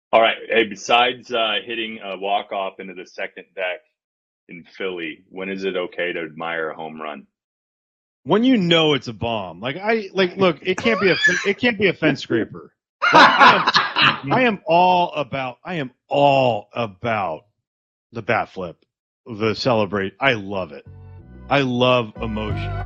All right. Hey, besides hitting a walk off into the second deck in Philly, when is it okay to admire a home run? When you know it's a bomb. Look, it can't be a fence scraper. Like I am all about the bat flip, the celebrate. I love it. I love emotion.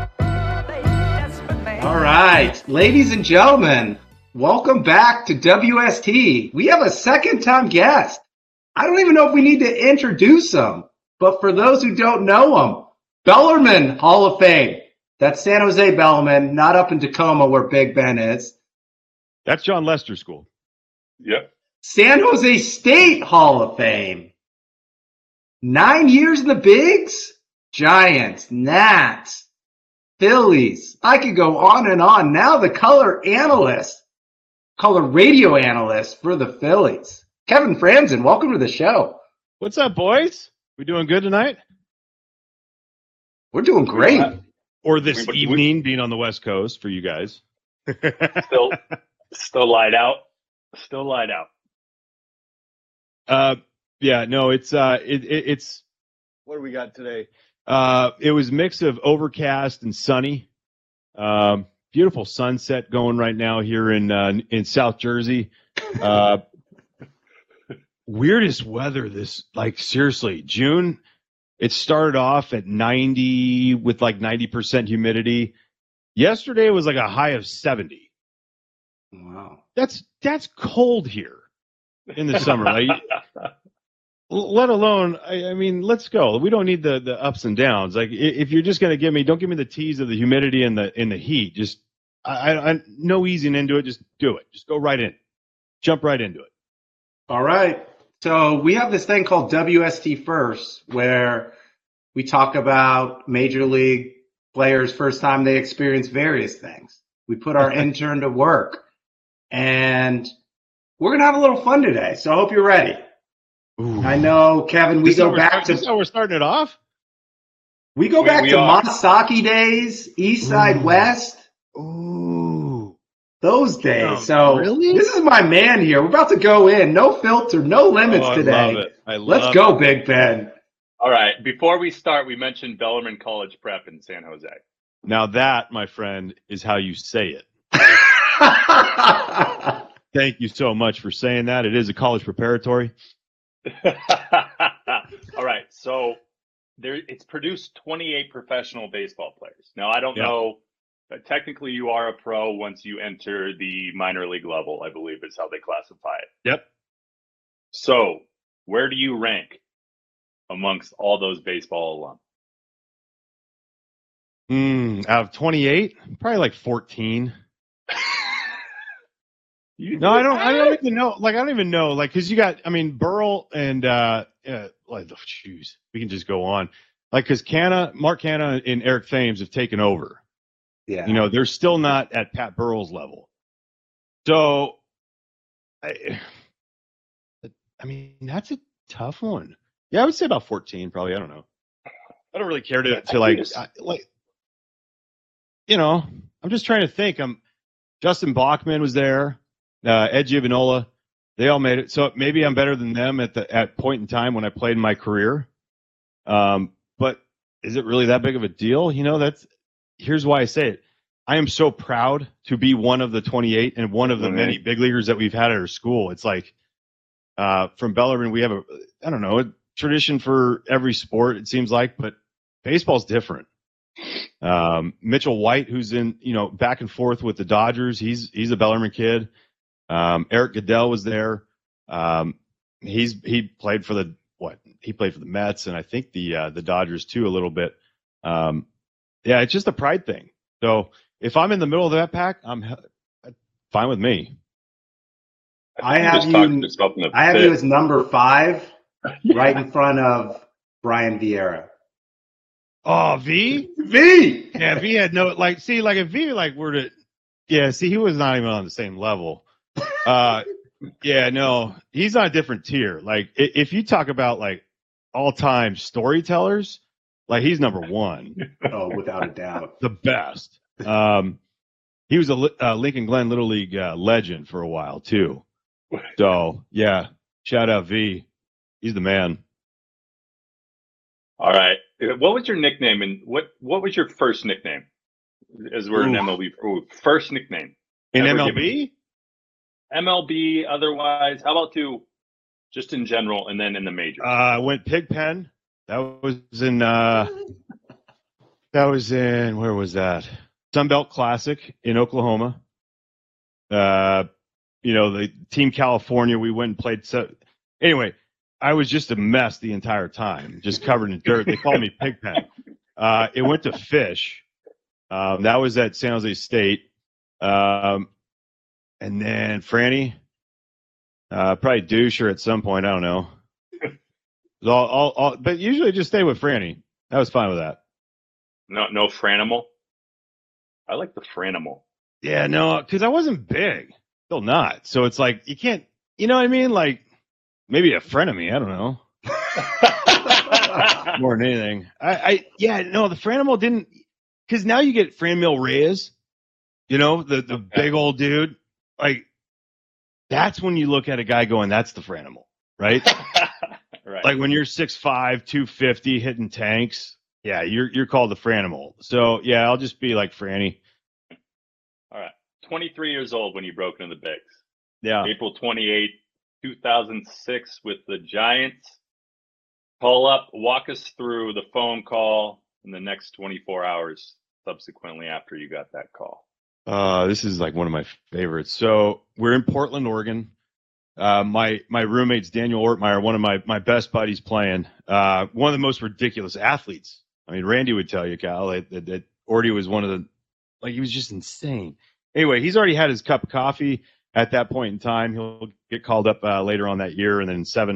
All right, ladies and gentlemen, welcome back to WST. We have a second-time guest. I don't even know if we need to introduce him, but for those who don't know him, Bellarmine Hall of Fame. That's San Jose Bellarmine, not up in Tacoma where Big Ben is. That's John Lester School. Yep. San Jose State Hall of Fame. 9 years in the Bigs? Giants, Nats, Phillies. I could go on and on. Now the color radio analyst for the Phillies. Kevin Franzen, welcome to the show. What's up, boys? We doing good tonight? We're doing great. Or this evening, being on the West Coast for you guys. Still light out. Still light out. Yeah, no, it's what do we got today? It was a mix of overcast and sunny. Beautiful sunset going right now here in South Jersey. Weirdest weather this, like, seriously, June. It started off at 90 with like 90% humidity. Yesterday was like a high of 70. Wow. That's cold here in the summer. Like, let alone, I mean, let's go. We don't need the ups and downs. Like, if you're just going to don't give me the tease of the humidity and the heat. Just, I no easing into it. Just do it. Just go right in. Jump right into it. All right. So we have this thing called WST First, where we talk about Major League players' first time they experience various things. We put our intern to work, and we're going to have a little fun today. So I hope you're ready. Ooh. I know, Kevin, we go back to... This is how we're starting it off? We go back to Masaki days, East Side, West. Ooh. Those days. Oh, so really? This is my man here. We're about to go in. No filter, no limits today. I love it. Let's go, Big Ben. All right. Before we start, we mentioned Bellarmine College Prep in San Jose. Now that, my friend, is how you say it. Thank you so much for saying that. It is a college preparatory. All right. So it's produced 28 professional baseball players. Now, I don't know. Technically, you are a pro once you enter the minor league level, I believe is how they classify it. Yep. So where do you rank amongst all those baseball alum? Out of 28, probably like 14. No, I don't even know. Like, I don't even know. Like, because you got, I mean, Burrell and shoes. We can just go on. Like, because Mark Canha and Eric Thames have taken over. Yeah. You know, they're still not at Pat Burrell's level. So, I mean, that's a tough one. Yeah, I would say about 14, probably. I don't know. I don't really care to you know, I'm just trying to think. Justin Bachman was there, Ed Giovanola. They all made it. So maybe I'm better than them at point in time when I played in my career. But is it really that big of a deal? You know, here's why I say it. I am so proud to be one of the 28 and one of the many big leaguers that we've had at our school. It's like from Bellarmine, we have a tradition for every sport, it seems like, but baseball's different. Mitchell White, who's in, back and forth with the Dodgers, he's a Bellarmine kid. Eric Goodell was there. He played for the Mets and I think the Dodgers too a little bit. It's just a pride thing. So if I'm in the middle of that pack, I'm fine with me. I have you as number 5, right in front of Brian Vieira. Oh, V? Yeah, V had no, if V were to, he was not even on the same level. No, he's on a different tier. Like, if you talk about, all-time storytellers, he's number 1. Oh, without a doubt. The best. He was a Lincoln Glen Little League legend for a while, too. So yeah, shout out V. He's the man. All right. What was your nickname, and what was your first nickname? As we're in Oof. MLB, first nickname In ever given. MLB? MLB. Otherwise, how about just in general, and then in the majors? I went Pigpen. That was in where was that? Sunbelt Classic in Oklahoma. The Team California, we went and played. So anyway, I was just a mess the entire time, just covered in dirt. They called me Pigpen. It went to Fish. That was at San Jose State. And then Franny, probably Doucher at some point. I don't know. But usually just stay with Franny. I was fine with that. No Franimal. I like the Franimal. Yeah, no, because I wasn't big. Still not. So it's like you can't. You know what I mean? Like maybe a friend of me. I don't know. More than anything, the Franimal didn't. Because now you get Franmil Reyes. The big old dude. Like that's when you look at a guy going, "That's the Franimal," right? Right. Like when you're 6'5", 250, hitting tanks. Yeah, you're called the Franimal. So yeah, I'll just be like Franny. All right. 23 years old when you broke into the bigs. Yeah. April 28, 2006 with the Giants. Call up, walk us through the phone call in the next 24 hours subsequently after you got that call. This is like one of my favorites. So we're in Portland, Oregon. My roommate's Daniel Ortmeyer, one of my best buddies playing. One of the most ridiculous athletes. I mean, Randy would tell you, Kyle, that Orty was one of the, like, he was just insane. Anyway, he's already had his cup of coffee at that point in time. He'll get called up later on that year, and then in 7.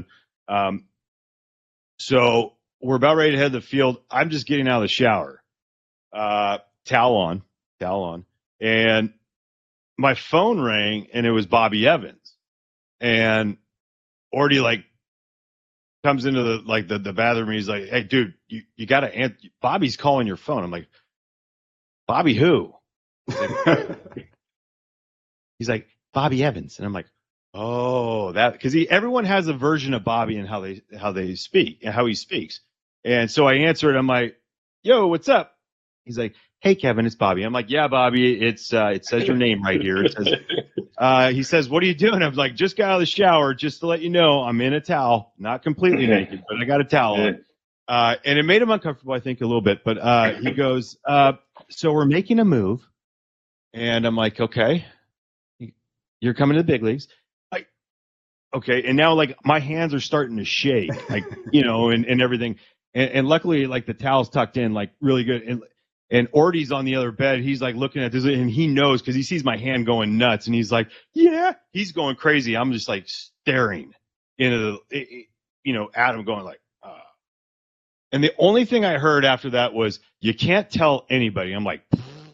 So we're about ready to head to the field. I'm just getting out of the shower. Towel on. And my phone rang, and it was Bobby Evans. And Orty, like, comes into the bathroom, and he's like, "Hey, dude, you got to answer. Bobby's calling your phone." I'm like, "Bobby who?" He's like, "Bobby Evans." And I'm like, "Oh, that," because everyone has a version of Bobby and how they speak and how he speaks. And so I answered. I'm like, "Yo, what's up?" He's like, "Hey, Kevin, it's Bobby." I'm like, "Yeah, Bobby, it says your name right here." It says, he says, "What are you doing?" I'm like, "Just got out of the shower, just to let you know, I'm in a towel, not completely naked, but I got a towel on." And it made him uncomfortable, I think, a little bit. But he goes, "So we're making a move." And I'm like, "Okay, you're coming to the big leagues." Okay. And now, like, my hands are starting to shake, like, and everything. And luckily, like, the towel's tucked in, like, really good. And Orty's on the other bed. He's like looking at this, and he knows because he sees my hand going nuts, and he's like, "Yeah," he's going crazy. I'm just like staring into at him, going like, And the only thing I heard after that was, "You can't tell anybody." I'm like,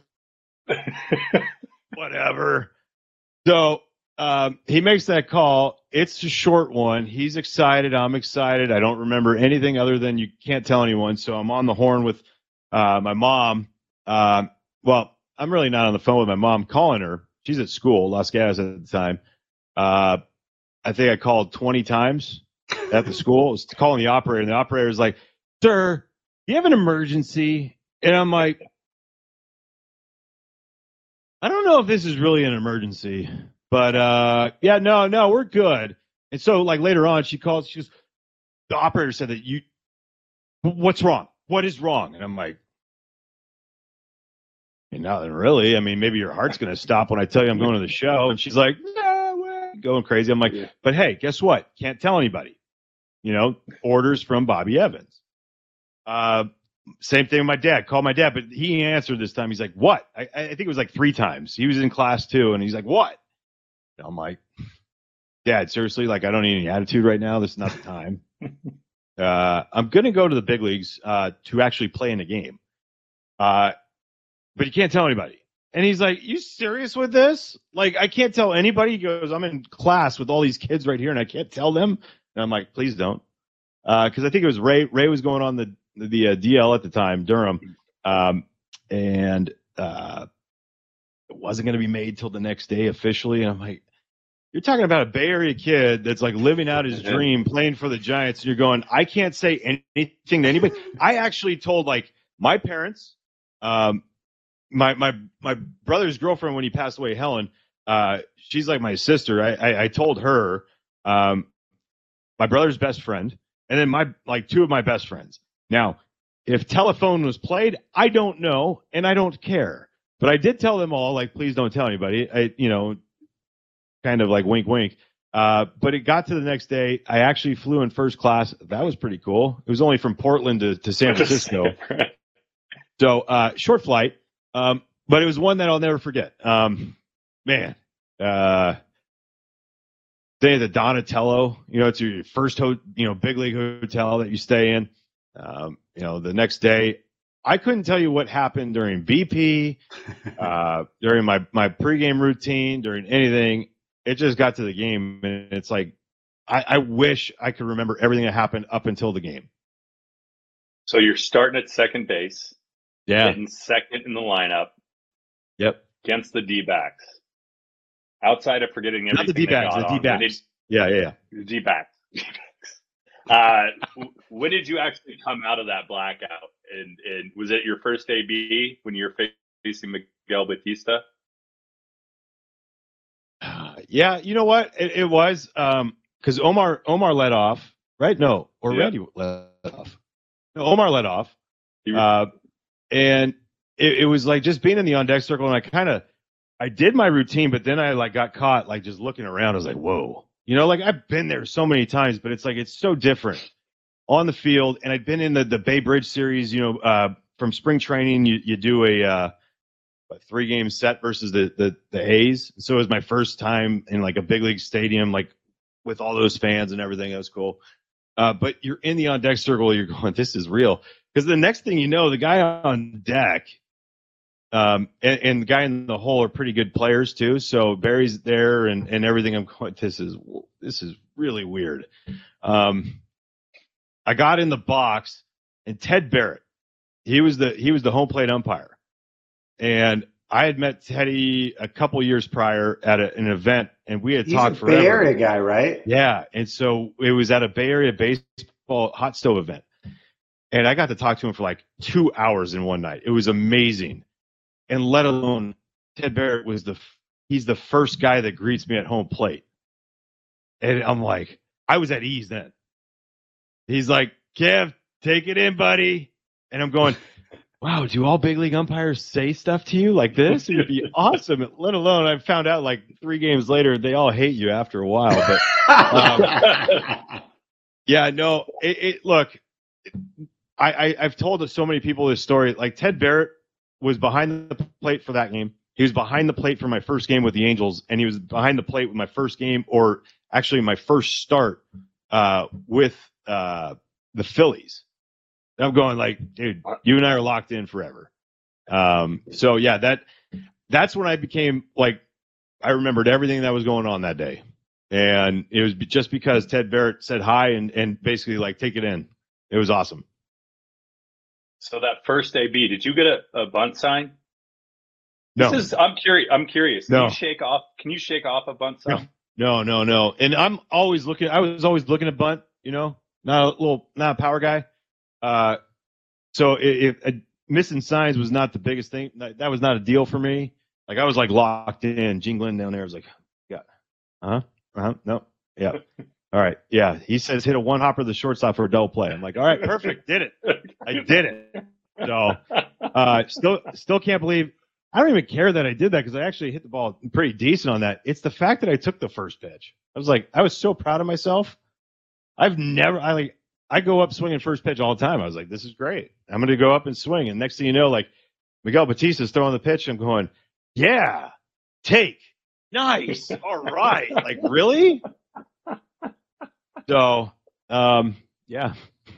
whatever. So he makes that call. It's a short one. He's excited. I'm excited. I don't remember anything other than "you can't tell anyone." So I'm on the horn with my mom. Well, I'm really not on the phone with my mom, calling her. She's at school, Los Gatos at the time. I think I called 20 times at the school. I was calling the operator, and the operator was like, "Sir, do you have an emergency?" And I'm like, "I don't know if this is really an emergency, but yeah, no, we're good." And so, like, later on, she calls. She goes, "The operator said that what's wrong? What is wrong?" And I'm like, "Nothing really. I mean, maybe your heart's going to stop when I tell you I'm going to the show." And she's like, "No, we're going crazy." I'm like, "Yeah. But hey, guess what? Can't tell anybody. Orders from Bobby Evans." Same thing with my dad. Called my dad, but he answered this time. He's like, "What?" I think it was like 3 times. He was in class too, and he's like, "What?" And I'm like, "Dad, seriously, like, I don't need any attitude right now. This is not the time. I'm going to go to the big leagues to actually play in a game. But you can't tell anybody." And he's like, "You serious with this? Like, I can't tell anybody?" He goes, "I'm in class with all these kids right here, and I can't tell them." And I'm like, "Please don't." Because I think it was Ray. Ray was going on the DL at the time, Durham. And it wasn't going to be made till the next day officially. And I'm like, You're talking about a Bay Area kid that's like living out his dream, playing for the Giants, and you're going, I can't say anything to anybody. I actually told like my parents, my brother's girlfriend when he passed away, Helen. She's like my sister. I told her, my brother's best friend, and then two of my best friends. Now, if telephone was played, I don't know, and I don't care. But I did tell them all, like, please don't tell anybody. Kind of like wink, wink. But it got to the next day. I actually flew in first class. That was pretty cool. It was only from Portland to San Francisco. So short flight, but it was one that I'll never forget. Man, staying at the Donatello. It's your first big league hotel that you stay in. The next day, I couldn't tell you what happened during BP, during my pregame routine, during anything. It just got to the game, and it's like I wish I could remember everything that happened up until the game. So you're starting at second base, hitting second in the lineup, against the D-backs. Outside of forgetting everything, not the D-backs, the D-backs. Yeah. The D-backs. When did you actually come out of that blackout? And was it your first AB when you were facing Miguel Batista? Yeah, you know what? It was because Omar led off, right? No, or Randy led off. No, Omar led off. And it was like just being in the on deck circle, and I did my routine, but then I got caught just looking around. I was like, whoa. I've been there so many times, but it's it's so different on the field. And I'd been in the Bay Bridge series, from spring training, you do a 3-game set versus the A's. So it was my first time in a big league stadium, with all those fans and everything. That was cool. But you're in the on deck circle. You're going, this is real. Because the next thing you know, the guy on deck and the guy in the hole are pretty good players too. So Barry's there and everything. I'm going, this is really weird. I got in the box, and Ted Barrett, he was the home plate umpire. And I had met Teddy a couple years prior at an event, and we had talked forever. He's a Bay Area guy, right? Yeah. And so it was at a Bay Area baseball hot stove event. And I got to talk to him for 2 hours in one night. It was amazing. And let alone Ted Barrett he's the first guy that greets me at home plate. And I'm like, I was at ease then. He's like, Kev, take it in, buddy. And I'm going, wow, do all big league umpires say stuff to you like this? It would be awesome. Let alone I found out 3 games later, they all hate you after a while. But yeah, no, look, I've told so many people this story. Ted Barrett was behind the plate for that game. He was behind the plate for my first game with the Angels, and he was behind the plate with my first game, or actually my first start with the Phillies. And I'm going dude, you and I are locked in forever. So yeah, that's when I became I remembered everything that was going on that day. And it was just because Ted Barrett said hi and basically take it in. It was awesome. So that first AB, did you get a bunt sign? No. I'm curious. No. Can you shake off a bunt sign? No. And I was always looking at bunt, not a power guy. So if missing signs was not the biggest thing, that was not a deal for me. I was locked in. Gene Glenn down there was yeah. No. Yeah. All right. Yeah. He says hit a one hopper to the shortstop for a double play. I'm like, all right, perfect. Did it. I did it. So still can't believe. I don't even care that I did that because I actually hit the ball pretty decent on that. It's the fact that I took the first pitch. I was so proud of myself. I go up swinging first pitch all the time. I was like, this is great. I'm going to go up and swing. And next thing you know, Miguel Batista's throwing the pitch. I'm going, yeah, take. Nice. All right. Really? So, yeah.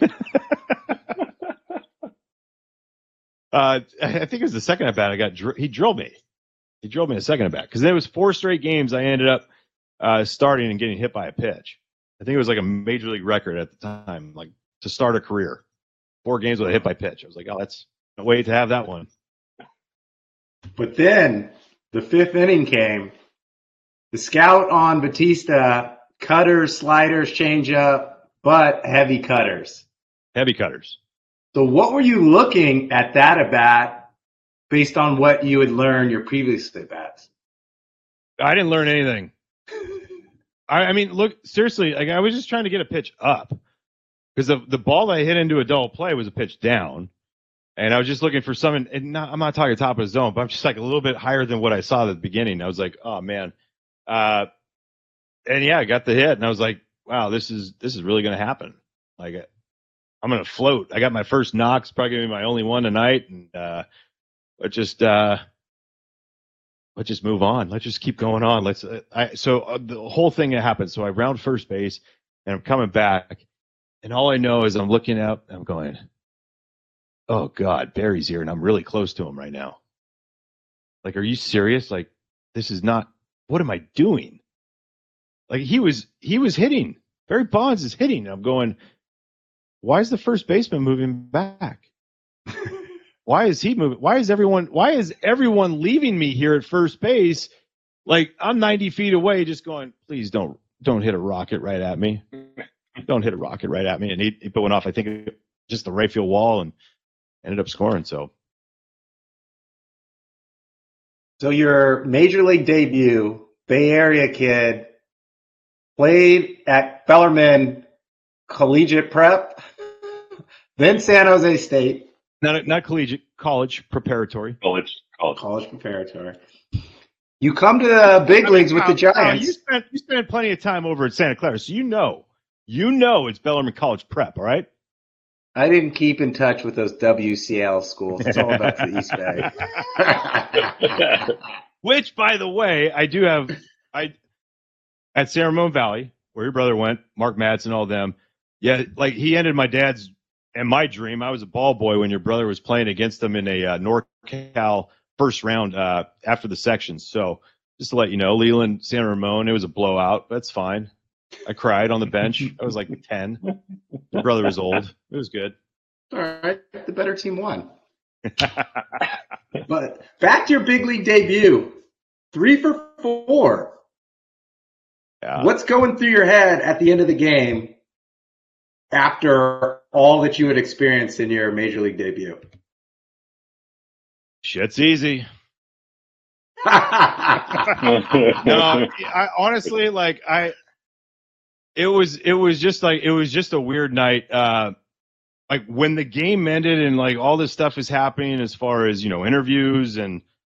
I think it was the second at bat. He drilled me. He drilled me a second at bat because there was 4 straight games I ended up starting and getting hit by a pitch. I think it was a major league record at the time, to start a career. 4 games with a hit by pitch. I was like, oh, that's a way to have that one. But then the 5th inning came, The scout on Batista, cutters, sliders, changeup, but heavy cutters. Heavy cutters. So what were you looking at that at bat based on what you had learned your previous at bats? I didn't learn anything. I mean, look, seriously, like I was just trying to get a pitch up because the ball that I hit into a double play was a pitch down. And I was just looking for something, and I'm not talking top of the zone, but I'm just like a little bit higher than what I saw at the beginning. I was like, oh man. And yeah, I got the hit and I was like, wow, this is really going to happen. Like I'm going to float. I got my first knock. It's probably going to be my only one tonight. And let's just move on. Let's just keep going on. So the whole thing that happened. So I round first base and I'm coming back and all I know is I'm looking up and I'm going, oh God, Barry's here and I'm really close to him right now. Like, are you serious? Like, this is not, what am I doing? Like he was hitting. Barry Bonds is hitting. I'm going, why is the first baseman moving back? Why is he moving? Why is everyone leaving me here at first base? Like I'm 90 feet away just going, please don't hit a rocket right at me. Don't hit a rocket right at me. And he went off, I think, just the right field wall and ended up scoring. So your major league debut, Bay Area kid, played at Bellarmine Collegiate Prep, then San Jose State. Not collegiate, college preparatory. College preparatory. You come to the big leagues with the Giants. You spent plenty of time over at Santa Clara, so you know it's Bellarmine College Prep, all right? I didn't keep in touch with those WCL schools. It's all about the East Bay. Which, by the way, at San Ramon Valley, where your brother went, Mark Madsen, all them. Yeah, like he ended my dad's and my dream. I was a ball boy when your brother was playing against them in a NorCal first round after the sections. So just to let you know, Leland, San Ramon, it was a blowout. That's fine. I cried on the bench. I was like 10. Your brother was old. It was good. All right. The better team won. But back to your big league debut. 3 for 4. Yeah. What's going through your head at the end of the game after all that you had experienced in your major league debut? Shit's easy. No, honestly, like it was just a weird night. Like when the game ended and like all this stuff is happening as far as, interviews and,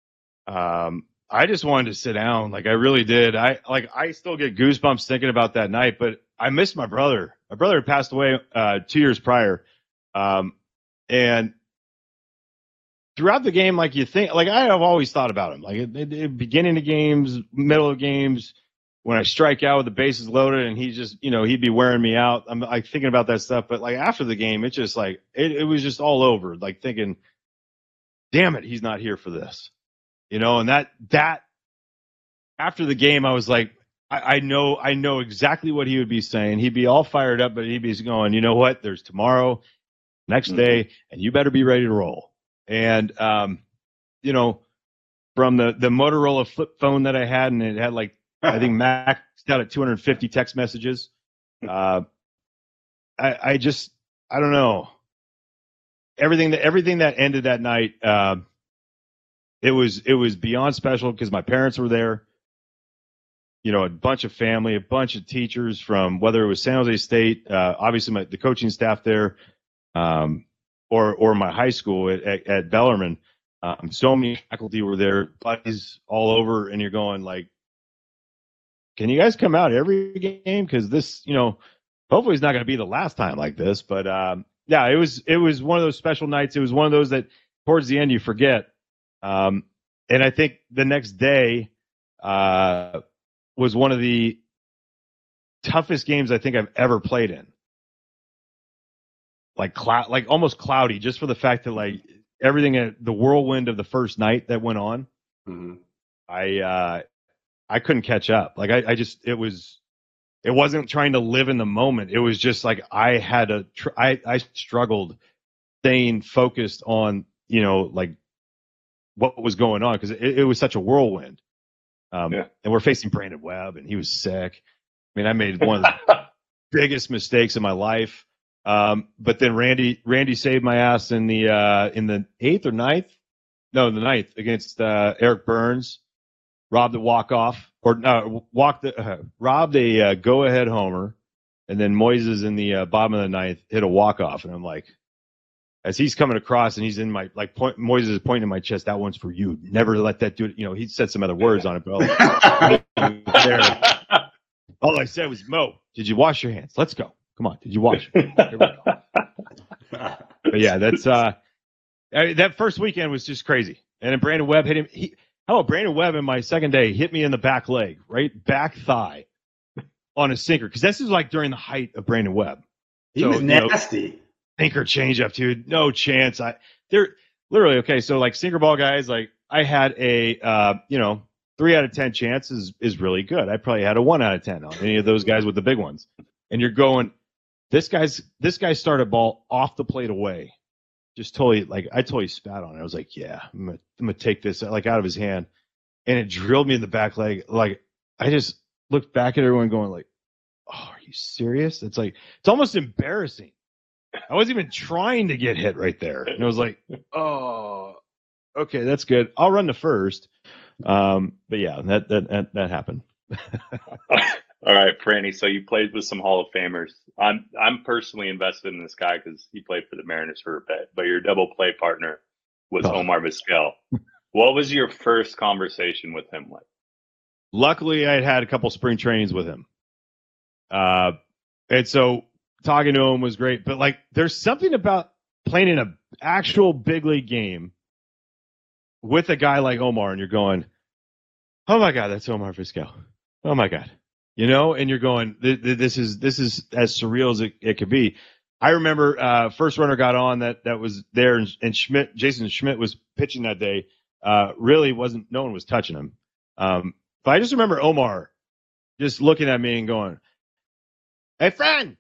I just wanted to sit down. Like I really did. I still get goosebumps thinking about that night, but I missed my brother. My brother had passed away 2 years prior. And throughout the game, like you think, like I have always thought about him, like at the beginning of games, middle of games, when I strike out with the bases loaded and he just, he'd be wearing me out. I'm like thinking about that stuff. But like after the game, it's just like, it was just all over, like thinking, damn it, he's not here for this. And that after the game, I was like, I know exactly what he would be saying. He'd be all fired up, but he'd be going, you know what? There's tomorrow, next day, and you better be ready to roll. And, from the Motorola flip phone that I had, and it had like, I think maxed out at 250 text messages. I don't know. Everything that ended that night, it was beyond special because my parents were there. A bunch of family, a bunch of teachers from whether it was San Jose State, obviously the coaching staff there, or my high school at Bellarmine. So many faculty were there, buddies all over, and you're going like, can you guys come out every game? Because this, hopefully it's not going to be the last time like this. But yeah, it was one of those special nights. It was one of those that towards the end you forget. And I think the next day was one of the toughest games I think I've ever played in. Like almost cloudy, just for the fact that like everything, the whirlwind of the first night that went on. Mm-hmm. I couldn't catch up. Like it wasn't trying to live in the moment. It was just like I had I struggled staying focused on, like what was going on because it was such a whirlwind. And we're facing Brandon Webb, and he was sick. I mean, I made one of the biggest mistakes of my life. But then Randy saved my ass in the 8th or 9th. No, the 9th against Eric Burns. Robbed the walk-off, robbed a go-ahead homer, and then Moises in the bottom of the 9th hit a walk-off, and I'm like, as he's coming across and he's in my Moises is pointing in my chest, that one's for you. Never let that do it. He said some other words on it, but all I said was, Mo, did you wash your hands? Let's go. Come on, did you wash? Here we go. But yeah, that's that first weekend was just crazy. And then Brandon Webb hit him. Brandon Webb in my second day hit me in the back leg, right back thigh, on a sinker, because this is like during the height of Brandon Webb. He was nasty. Sinker changeup, dude, no chance. They're literally okay. So like sinker ball guys, like I had a 3 out of 10 chance is really good. I probably had a 1 out of 10 on any of those guys with the big ones. And you're going, this guy started ball off the plate away. Just totally, I totally spat on it. I was like, yeah, I'm gonna take this out of his hand, and it drilled me in the back leg. Like, I just looked back at everyone going like, oh, are you serious? It's almost embarrassing. I wasn't even trying to get hit right there, and it was like, oh, okay, that's good. I'll run to first. But yeah, that happened. All right, Franny. So you played with some Hall of Famers. I'm personally invested in this guy because he played for the Mariners for a bit. But your double play partner was Omar Vizquel. What was your first conversation with him like? Luckily, I had a couple spring trainings with him, and so talking to him was great. But there's something about playing in an actual big league game with a guy like Omar, and you're going, "Oh my God, that's Omar Vizquel! Oh my God!" And you're going, this is as surreal as it could be. I remember first runner got on that was there, and Jason Schmidt was pitching that day. Really no one was touching him. But I just remember Omar just looking at me and going, hey friend,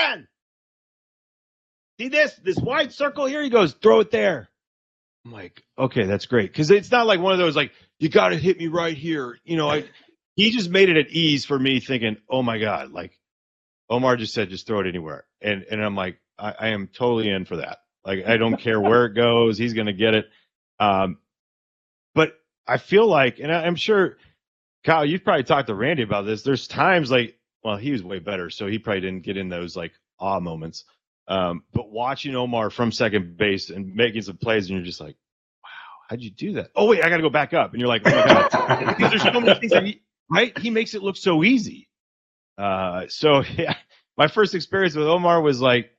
see this wide circle here? He goes, throw it there. I'm like, okay, that's great. Because it's not like one of those, you got to hit me right here. He just made it at ease for me, thinking, oh my God, Omar just said, just throw it anywhere. And I'm like, I am totally in for that. I don't care where it goes. He's going to get it. But I feel like, and I'm sure, Kyle, you've probably talked to Randy about this. There's times he was way better, so he probably didn't get in those awe moments. But watching Omar from second base and making some plays, and you're just like, wow, how'd you do that? Oh wait, I got to go back up. And you're like, oh my God, because there's so many things that right? He makes it look so easy. So yeah, my first experience with Omar was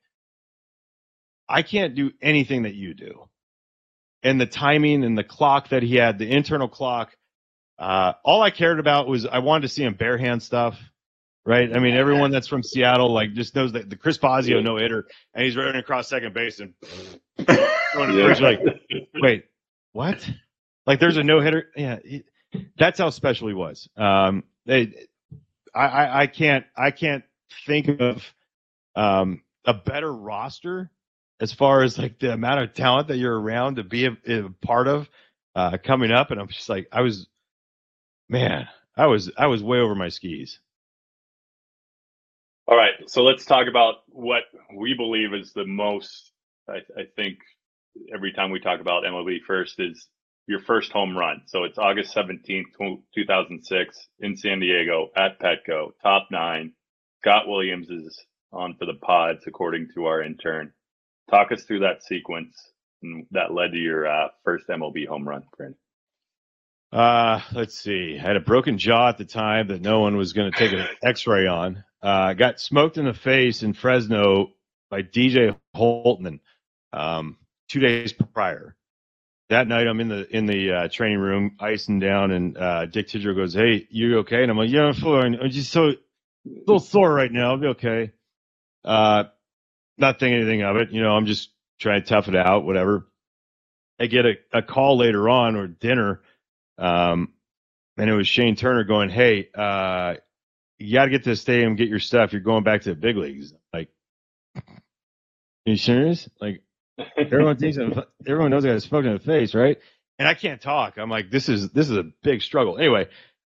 I can't do anything that you do. And the timing and the clock that he had, the internal clock, all I cared about was I wanted to see him bare hand stuff, right? I mean, everyone that's from Seattle just knows that the Chris Bosio no-hitter, and he's running across second base and you're like, wait, what? There's a no-hitter? Yeah, that's how special he was. I can't think of a better roster as far as the amount of talent that you're around to be a part of coming up. And I'm just I was way over my skis. All right, so let's talk about what we believe is the most. I think every time we talk about MLB First is your first home run. So it's August 17th, 2006 in San Diego at Petco, top 9. Scott Williams is on for the Pods, according to our intern. Talk us through that sequence that led to your first MLB home run, friend. Let's see. I had a broken jaw at the time that no one was going to take an x-ray on. Got smoked in the face in Fresno by DJ Holtman 2 days prior. That night, I'm in the training room, icing down, and Dick Tidrow goes, "Hey, you okay?" And I'm like, "Yeah, I'm fine. I'm just a little sore right now. I'll be okay." Not thinking anything of it. I'm just trying to tough it out, whatever. I get a call later on or dinner, and it was Shane Turner going, "Hey, you got to get to the stadium, get your stuff. You're going back to the big leagues." Like, are you serious? Everyone knows I got smoked in the face, right? And I can't talk. I'm like, this is a big struggle. Anyway,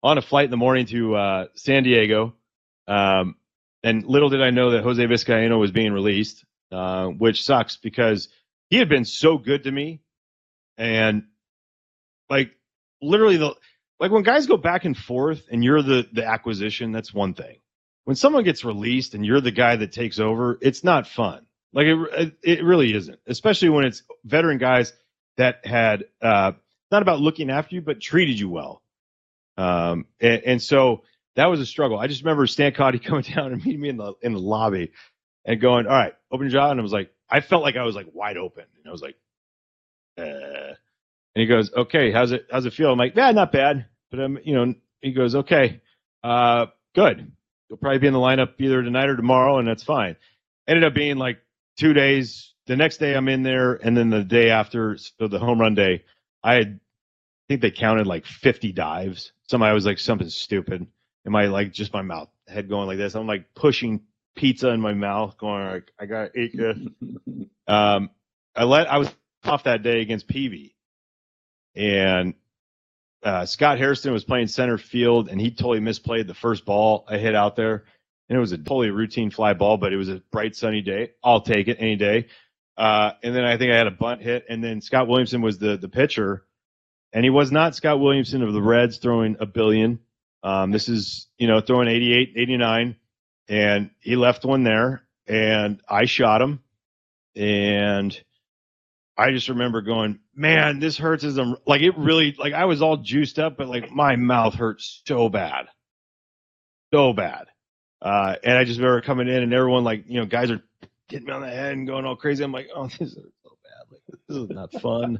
on a flight in the morning to San Diego. And little did I know that Jose Vizcaíno was being released, which sucks because he had been so good to me. And like literally like when guys go back and forth and you're the acquisition, that's one thing. When someone gets released and you're the guy that takes over, it's not fun. Like it really isn't, especially when it's veteran guys that had not about looking after you, but treated you well. And so that was a struggle. I just remember Stan Cotty coming down and meeting me in the lobby and going, all right, open your jaw. And I was like, I felt like I was like wide open. And I was like, and he goes, okay, how's it feel? I'm like, yeah, not bad. But he goes, okay, good. You'll probably be in the lineup either tonight or tomorrow, and that's fine. Ended up being like 2 days. The next day I'm in there, and then the day after, so the home run day, I think they counted like 50 dives. I was like something stupid. Am I like just my mouth head going like this? I'm like pushing pizza in my mouth, going like I got 8 good. I was off that day against Peavy, and Scott Hairston was playing center field, and he totally misplayed the first ball I hit out there. And it was a totally routine fly ball, but it was a bright, sunny day. I'll take it any day. And then I think I had a bunt hit, and then Scott Williamson was the pitcher. And he was not Scott Williamson of the Reds throwing a billion. This is, throwing 88, 89. And he left one there, and I shot him. And I just remember going, man, this hurts like it really, like I was all juiced up, but like my mouth hurts so bad. So bad. And I just remember coming in and everyone like, guys are hitting me on the head and going all crazy. I'm like, oh, this is so bad. Like, this is not fun.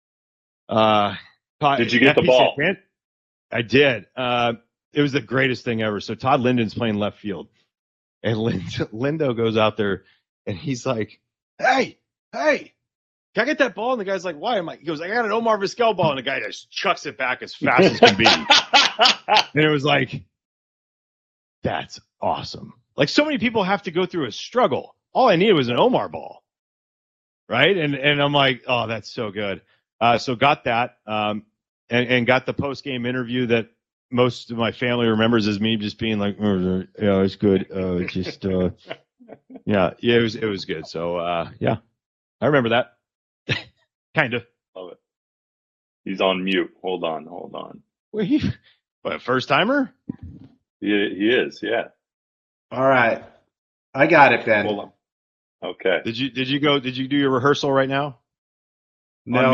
Did you get the ball? I did. It was the greatest thing ever. So Todd Linden's playing left field. And Lindo goes out there and he's like, hey, can I get that ball? And the guy's like, why? He goes, I got an Omar Vizquel ball. And the guy just chucks it back as fast as can be. And it was like, that's awesome. Like so many people have to go through a struggle. All I needed was an Omar ball. Right. And I'm like, oh, that's so good. So got that and got the post game interview that most of my family remembers as me just being like, oh, yeah, it's good. It's just, yeah, it was good. So, yeah, I remember that. Kind of. Love it. He's on mute. Hold on. Wait, what, first timer? He is, yeah. All right. I got it, Ben. Hold on. Okay. Did you do your rehearsal right now? No,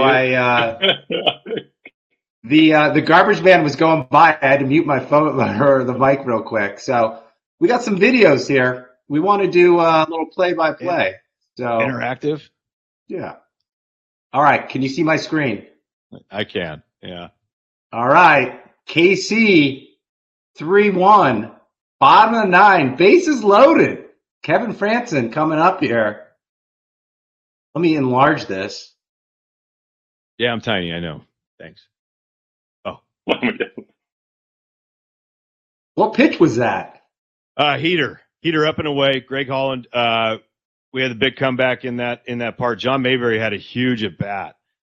the garbage man was going by. I had to mute my phone or the mic real quick. So we got some videos here. We want to do a little play-by-play. So interactive. Yeah. All right. Can you see my screen? I can. Yeah. All right. KC 3-1. Bottom of the 9. Bases loaded. Kevin Frandsen coming up here. Let me enlarge this. Yeah, I'm tiny. I know. Thanks. Oh. What pitch was that? Heater up and away. Greg Holland. We had the big comeback in that part. John Mayberry had a huge at bat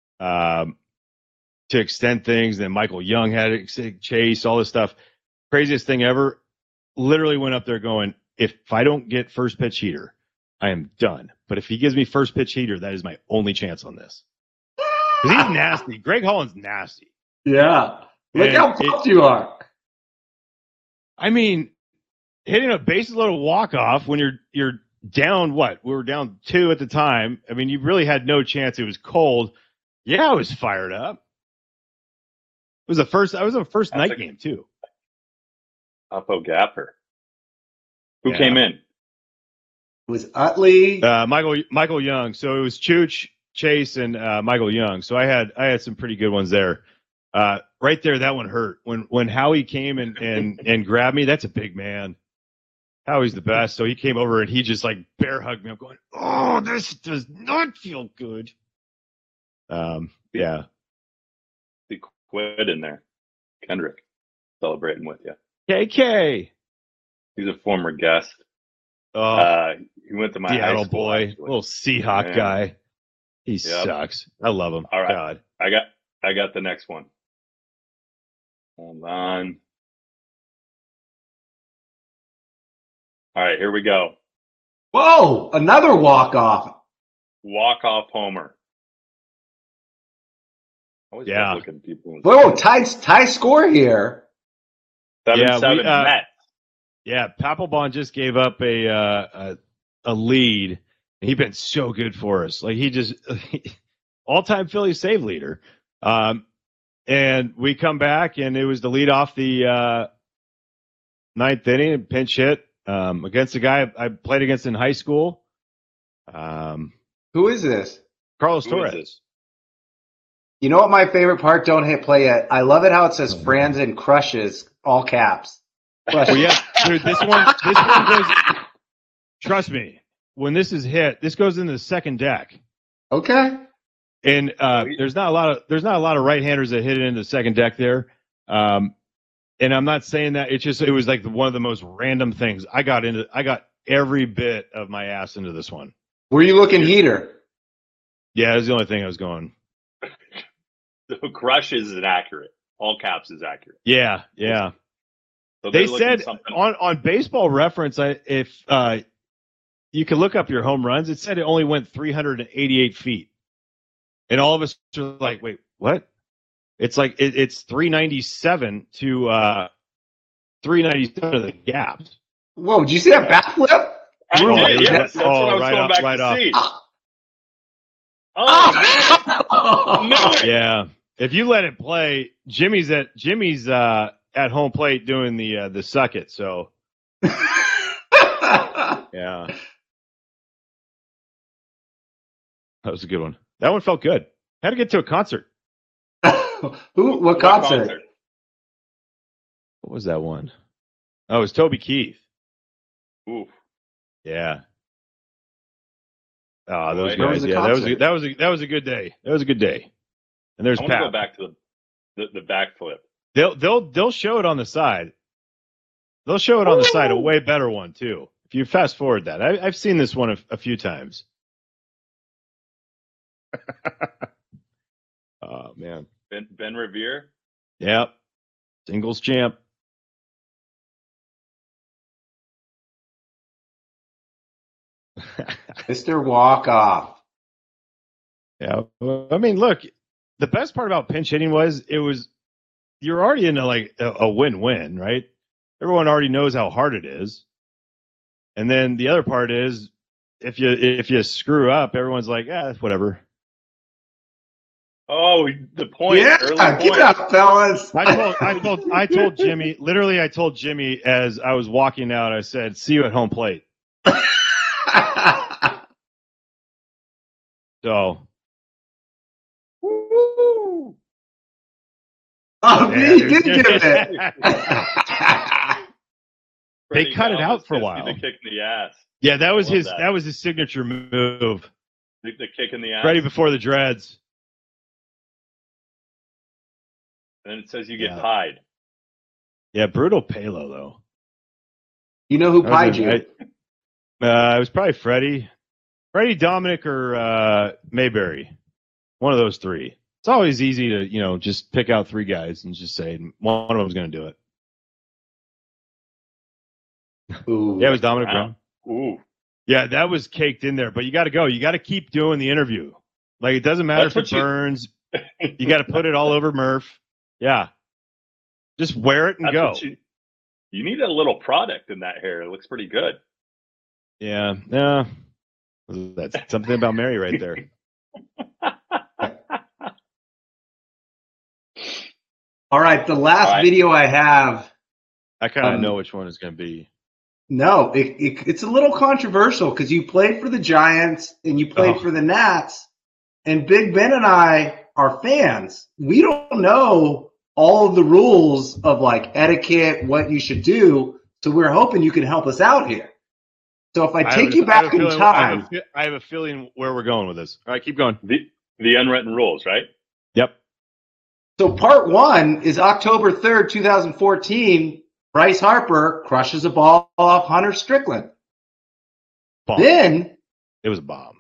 to extend things. Then Michael Young had a chase, all this stuff. Craziest thing ever. Literally went up there going, if I don't get first pitch heater, I am done. But if he gives me first pitch heater, that is my only chance on this. Because he's nasty. Greg Holland's nasty. Yeah. Look how pumped you are. I mean, hitting a bases loaded walk-off when you're down what? We were down 2 at the time. I mean, you really had no chance. It was cold. Yeah, I was fired up. It was the first night game too. Oppo Gapper. Who came in? It was Utley. Michael Young. So it was Chooch, Chase, and Michael Young. So I had some pretty good ones there. Right there, that one hurt. When Howie came and grabbed me, that's a big man. Howie's the best. So he came over and he just like bear hugged me. I'm going, oh, this does not feel good. Yeah. He quit in there. Kendrick celebrating with you. KK. He's a former guest. Oh, he went to my Seattle high school, boy, actually. little Seahawk guy. He sucks. I love him. All right. God. I got the next one. Hold on. All right, here we go. Whoa, another walk-off. Walk-off homer. I always Yeah. love looking at people. Whoa, tie score here. 7-7 Mets. Yeah, Papelbon just gave up a lead. He's been so good for us. Like he just all-time Philly save leader. And we come back, and it was the lead off the ninth inning, pinch hit against a guy I played against in high school. Who is this? Carlos Who is Torres. this? You know what my favorite part? Don't hit play yet. I love it how it says Franzen crushes, all caps. Well, yeah, dude, this one goes. Trust me, when this is hit, this goes into the second deck, Okay. and there's not a lot of right-handers that hit it into the second deck there. And I'm not saying that it was like one of the most random things. I got every bit of my ass into this one. Were you looking heater? Yeah, that's the only thing I was going. The crush is inaccurate. All caps is accurate. Yeah. So They they're looking said something. on Baseball Reference, if you can look up your home runs, it said it only went 388 feet, and all of us are like, "Wait, what?" It's like it's 397 to 397 of the gaps. Whoa, did you see that backflip? I Oh, did, it was yes, that's what I was right going off, back right to off. see. Oh, no. Yeah, if you let it play, Jimmy's at home plate doing the suck it. So yeah, that was a good one. That one felt good. Had to get to a concert. What concert? What was that one? Oh, it was Toby Keith. Ooh. Yeah. Oh, those Where was guys. the Yeah, concert? that was a good day. That was a good day. And there's I want to Pat. go back to the backflip. They'll show it on the side. They'll show it on the side. A way better one too. If you fast forward that, I've seen this one a few times. Oh man. Ben Revere. Yep. Singles champ. Mr. Walk-Off. Yeah. Well, I mean, look, the best part about pinch hitting was you're already in a win-win, right? Everyone already knows how hard it is. And then the other part is if you screw up, everyone's like, whatever. Oh, the point. Yeah, Early give it point. up, fellas. I told Jimmy, literally I told Jimmy as I was walking out, I said, "See you at home plate." So Woo! Oh, yeah, he did give it. They Freddie cut it Galvis out for a gives me while. The kick in the ass. yeah, that was I love that was his signature move. The kick in the ass. Ready before the dreads. And then it says you get Yeah. pied. Yeah, brutal Palo though. You know who That was pied a- you? it was probably Freddie, Dominic, or Mayberry. One of those three. It's always easy to just pick out three guys and just say one of them's going to do it. Ooh. Yeah, it was Dominic Wow. Brown. Ooh. Yeah, that was caked in there. But you got to go. You got to keep doing the interview. Like it doesn't matter That's if it what you- burns. You got to put it all over Murph. Yeah, just wear it and That's go. what you need a little product in that hair. It looks pretty good. Yeah, that's something about Mary right there. All right, the last All right. video I have. I kind of Um, know which one it's going to be. No, it's a little controversial because you played for the Giants and you played Oh. for the Nats, and Big Ben and I are fans. We don't know all of the rules of like etiquette, what you should do. So we're hoping you can help us out here. So if I take you back in time, I have a feeling where we're going with this. All right, keep going. The unwritten rules, right? Yep. so part one is October 3rd, 2014. Bryce Harper crushes a ball off Hunter Strickland. Bomb. Then It was a bomb.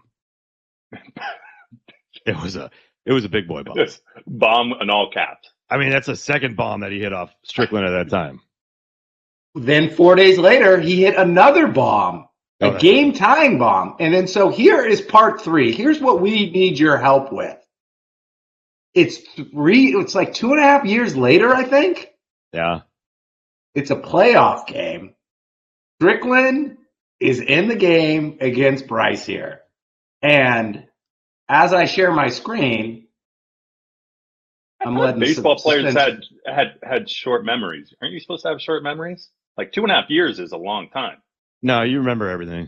It was a big boy bomb. Yes. Bomb in all caps. I mean, that's a second bomb that he hit off Strickland at that time. Then 4 days later, he hit another bomb, a game-tying bomb. And then so here is part 3. Here's what we need your help with. It's like 2.5 years later, I think. Yeah. It's a playoff game. Strickland is in the game against Bryce here. And as I share my screen, I'm letting baseball players had short memories. Aren't you supposed to have short memories? Like 2.5 years is a long time. No, you remember everything.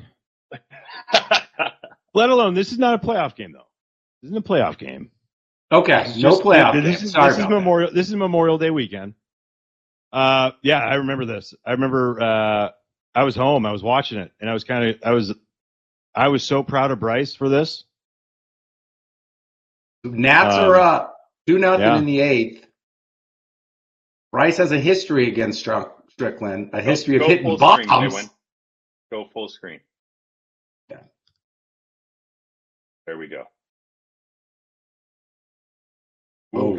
Let alone, this is not a playoff game, though. This isn't a playoff game. Okay, no playoff game. This is Memorial Day weekend. Yeah, I remember this. I remember I was home. I was watching it, and I was so proud of Bryce for this. Nats are up 2-0 in the 8th. Bryce has a history against Strickland, a history of hitting bombs. Go full screen. Yeah. There we go. Oh.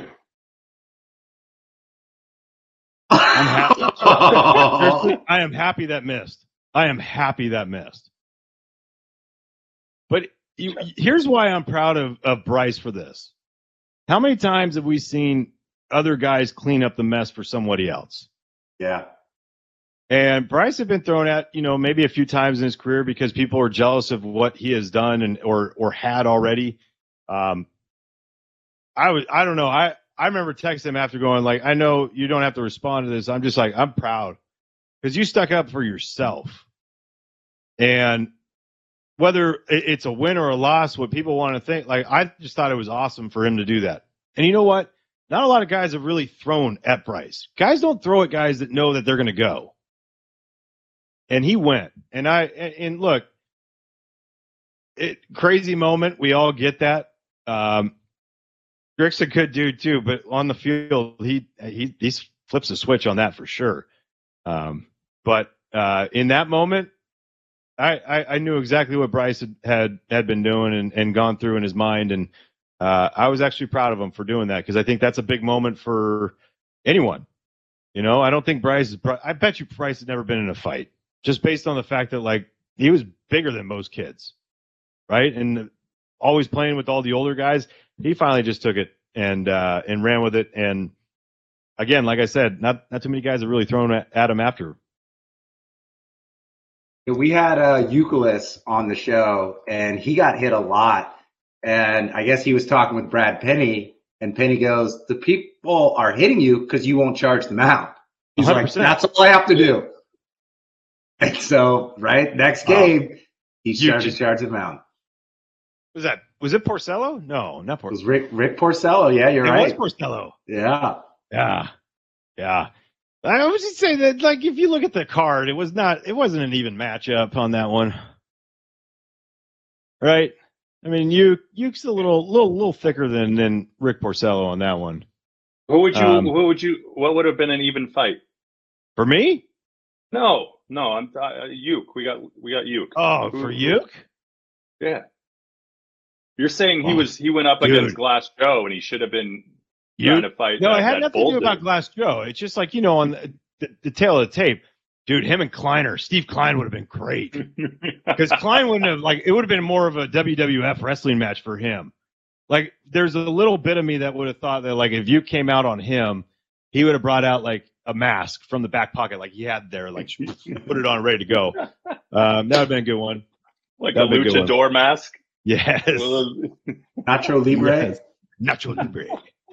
I'm happy. I am happy that missed. I am happy that missed. But here's why I'm proud of Bryce for this. How many times have we seen other guys clean up the mess for somebody else? Yeah. And Bryce had been thrown at, maybe a few times in his career because people are jealous of what he has done or had already. I don't know. I remember texting him after going like, I know you don't have to respond to this. I'm just like, I'm proud because you stuck up for yourself. And whether it's a win or a loss, what people want to think, like, I just thought it was awesome for him to do that. And you know what? Not a lot of guys have really thrown at Bryce. Guys don't throw at guys that know that they're going to go. And he went. And look, crazy moment. We all get that. Rick's a good dude too, but on the field, he flips a switch on that for sure. But in that moment, I knew exactly what Bryce had been doing and gone through in his mind, and I was actually proud of him for doing that because I think that's a big moment for anyone. I don't think I bet you Bryce had never been in a fight just based on the fact that like he was bigger than most kids, right? And always playing with all the older guys. He finally just took it and ran with it. And again, like I said, not too many guys have really thrown at him after. We had Euclid on the show, and he got hit a lot. And I guess he was talking with Brad Penny, and Penny goes, "The people are hitting you because you won't charge them out." He's 100%. Like, "That's all I have to do." And so, right, next game, he's trying to charge them out. Was it Porcello? No, not Porcello. It was Rick Porcello. Yeah, you're right. It was Porcello. Yeah. I was just saying that, like, if you look at the card, it wasn't an even matchup on that one, right? I mean, Yuke's a little thicker than Rick Porcello on that one. What would have been an even fight for me? No, I'm Uke. We got Uke. Oh, for Uke? Yeah. You're saying he went up against Glass Joe and he should have been trying to fight. No, it had nothing to do about Glass Joe. It's just like, on the tail of the tape, dude, him and Steve Klein would have been great. Because Klein wouldn't have, it would have been more of a WWF wrestling match for him. Like, there's a little bit of me that would have thought that, like, if you came out on him, he would have brought out, like, a mask from the back pocket, like he had there, like, put it on, ready to go. That would have been a good one. Like a luchador mask? Yes. Nacho Libre? Yes. Nacho Libre.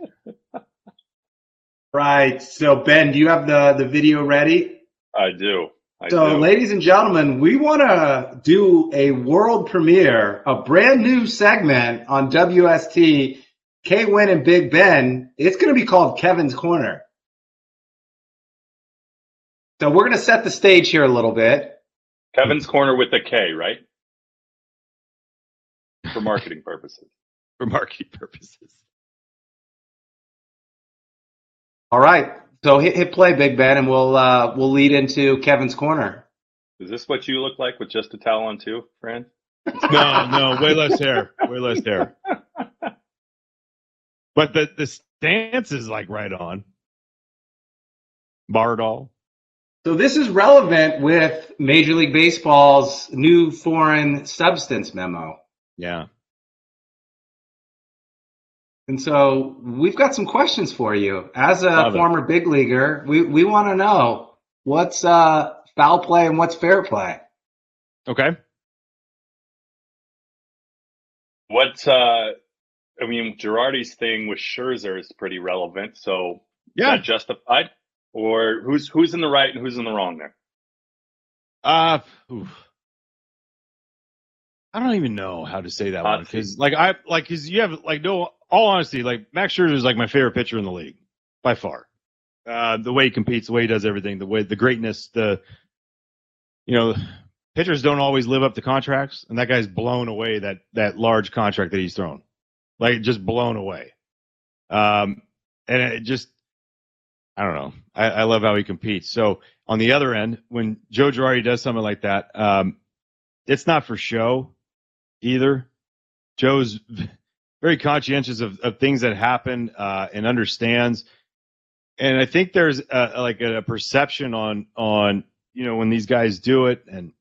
Right. So, Ben, do you have the video ready? I do. Ladies and gentlemen, we want to do a world premiere, a brand new segment on WST, K-Win and Big Ben. It's going to be called Kevin's Corner. So we're going to set the stage here a little bit. Kevin's Corner with a K, right? For marketing purposes. All right. So hit play, Big Ben, and we'll lead into Kevin's Corner. Is this what you look like with just a towel on too, Fran? No, way less hair. But the stance is like right on. Bardall. So this is relevant with Major League Baseball's new foreign substance memo. Yeah. And so we've got some questions for you. As a Love it. former big leaguer, we want to know what's foul play and what's fair play. Okay. Girardi's thing with Scherzer is pretty relevant. So is Yeah. that justified? Or who's in the right and who's in the wrong there? Oof. I don't even know how to say that Hot one because, because you have no. All honesty, Max Scherzer is my favorite pitcher in the league by far. The way he competes, the way he does everything, the greatness, pitchers don't always live up to contracts, and that guy's blown away that large contract that he's thrown, just blown away. And it just, I don't know. I love how he competes. So on the other end, when Joe Girardi does something like that, it's not for show either. Joe's very conscientious of things that happen and understands. And I think there's a perception on when these guys do it, and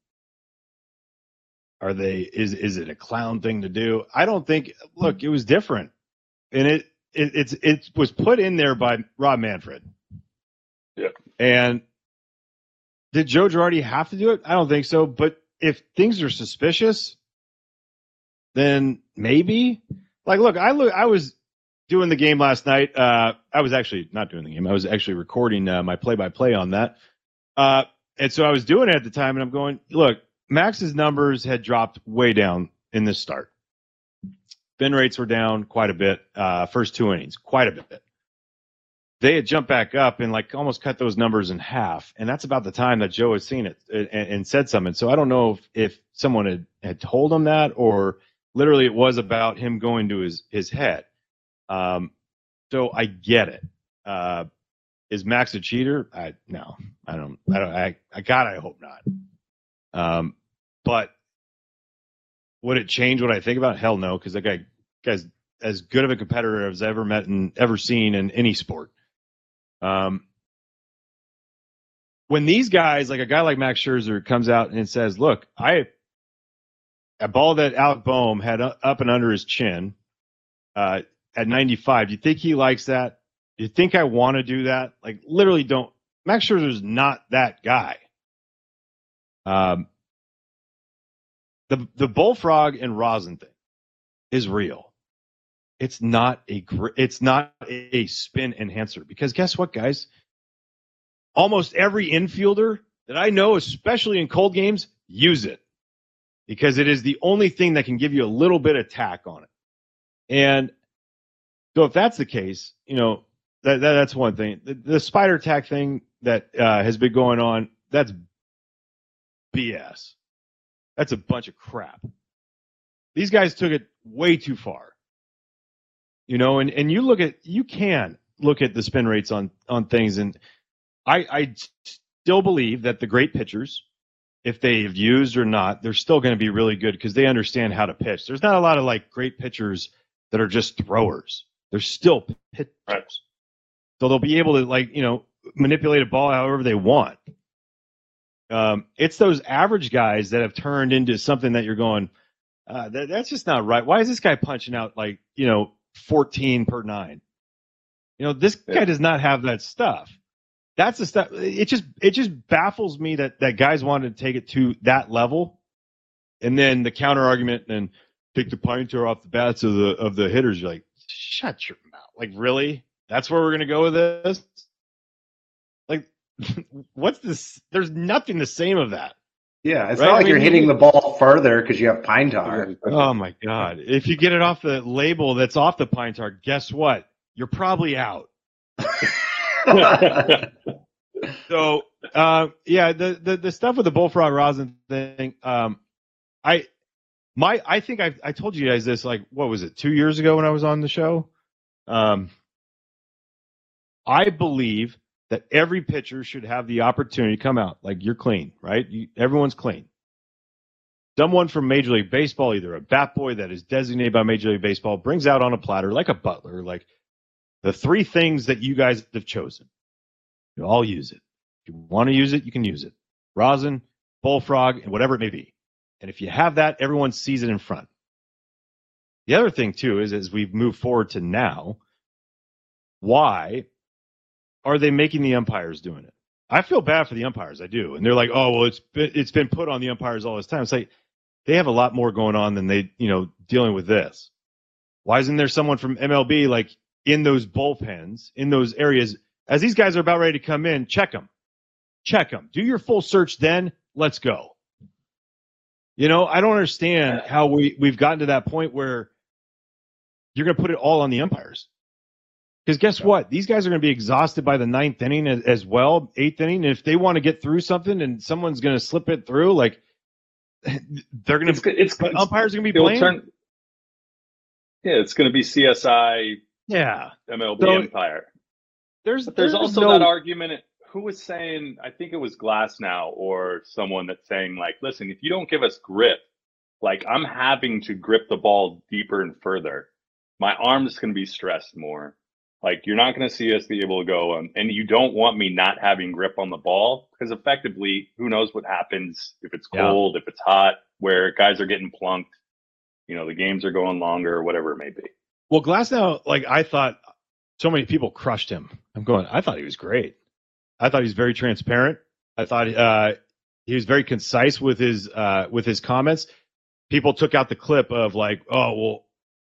is it a clown thing to do? I don't think. Look, it was different, and it was put in there by Rob Manfred. Yeah. And did Joe Girardi have to do it? I don't think so. But if things are suspicious, then maybe. Look, I was doing the game last night. I was actually not doing the game. I was actually recording my play-by-play on that. And so I was doing it at the time, and I'm going, look, Max's numbers had dropped way down in this start. Spin rates were down quite a bit. First 2 innings, quite a bit. They had jumped back up and almost cut those numbers in half. And that's about the time that Joe had seen it and said something. So I don't know if someone had told him that, or literally it was about him going to his head. So I get it. Is Max a cheater? No, I don't. God, I hope not. But would it change what I think about it? Hell no, because that guy's as good of a competitor as I've ever met and ever seen in any sport. When these guys, a guy like Max Scherzer, comes out and says, "Look, a ball that Alec Boehm had up and under his chin at 95. Do you think he likes that? Do you think I want to do that? Literally don't. Max Scherzer's not that guy. The bullfrog and rosin thing is real. It's not a spin enhancer, because guess what, guys? Almost every infielder that I know, especially in cold games, use it, because it is the only thing that can give you a little bit of tack on it. And so if that's the case, that's one thing. The spider tack thing that has been going on, that's BS. That's a bunch of crap. These guys took it way too far. And you can look at the spin rates on things, and I still believe that the great pitchers, if they've used or not, they're still going to be really good because they understand how to pitch. There's not a lot of great pitchers that are just throwers. They're still pitchers. Right. So they'll be able to manipulate a ball however they want. It's those average guys that have turned into something that you're going, that's just not right. Why is this guy punching out 14 per 9? This guy does not have that stuff. That's the stuff. It just baffles me that guys wanted to take it to that level, and then the counter argument and take the pine tar off the bats of the hitters. You're like, shut your mouth. Really? That's where we're gonna go with this? What's this? There's nothing the same of that. Yeah, it's right? Not like you're hitting the ball further because you have pine tar. Oh my God! If you get it off the label that's off the pine tar, guess what? You're probably out. So the stuff with the bullfrog rosin thing, I think I told you guys this, what was it, 2 years ago when I was on the show? I believe that every pitcher should have the opportunity to come out you're clean, right? Everyone's clean. Someone from Major League Baseball, either a bat boy that is designated by Major League Baseball, brings out on a platter like a butler, the 3 things that you guys have chosen. I'll use it. If you want to use it, you can use it. Rosin, bullfrog, and whatever it may be. And if you have that, everyone sees it in front. The other thing, too, is as we've moved forward to now, why are they making the umpires doing it? I feel bad for the umpires. I do. And they're like, oh, well, it's been put on the umpires all this time. It's like they have a lot more going on than they, dealing with this. Why isn't there someone from MLB like in those bullpens, in those areas, as these guys are about ready to come in, check them. Do your full search then. Let's go. I don't understand how we've gotten to that point where you're going to put it all on the umpires. Because guess what? These guys are going to be exhausted by the 9th inning as well, 8th inning. And if they want to get through something and someone's going to slip it through, like they're going to, umpires are going to be blamed. It's going to be CSI. Yeah. MLB umpire. There's also that argument. Who was saying, I think it was Glasnow or someone that's saying, like, listen, if you don't give us grip, like I'm having to grip the ball deeper and further, my arm's going to be stressed more. Like, you're not going to see us be able to go, and you don't want me not having grip on the ball, because effectively, who knows what happens if it's cold, if it's hot, where guys are getting plunked, the games are going longer, or whatever it may be. Well, Glasnow, like, I thought so many people crushed him. I thought he was great. I thought he was very transparent. I thought he was very concise with his comments. People took out the clip of like, oh, well,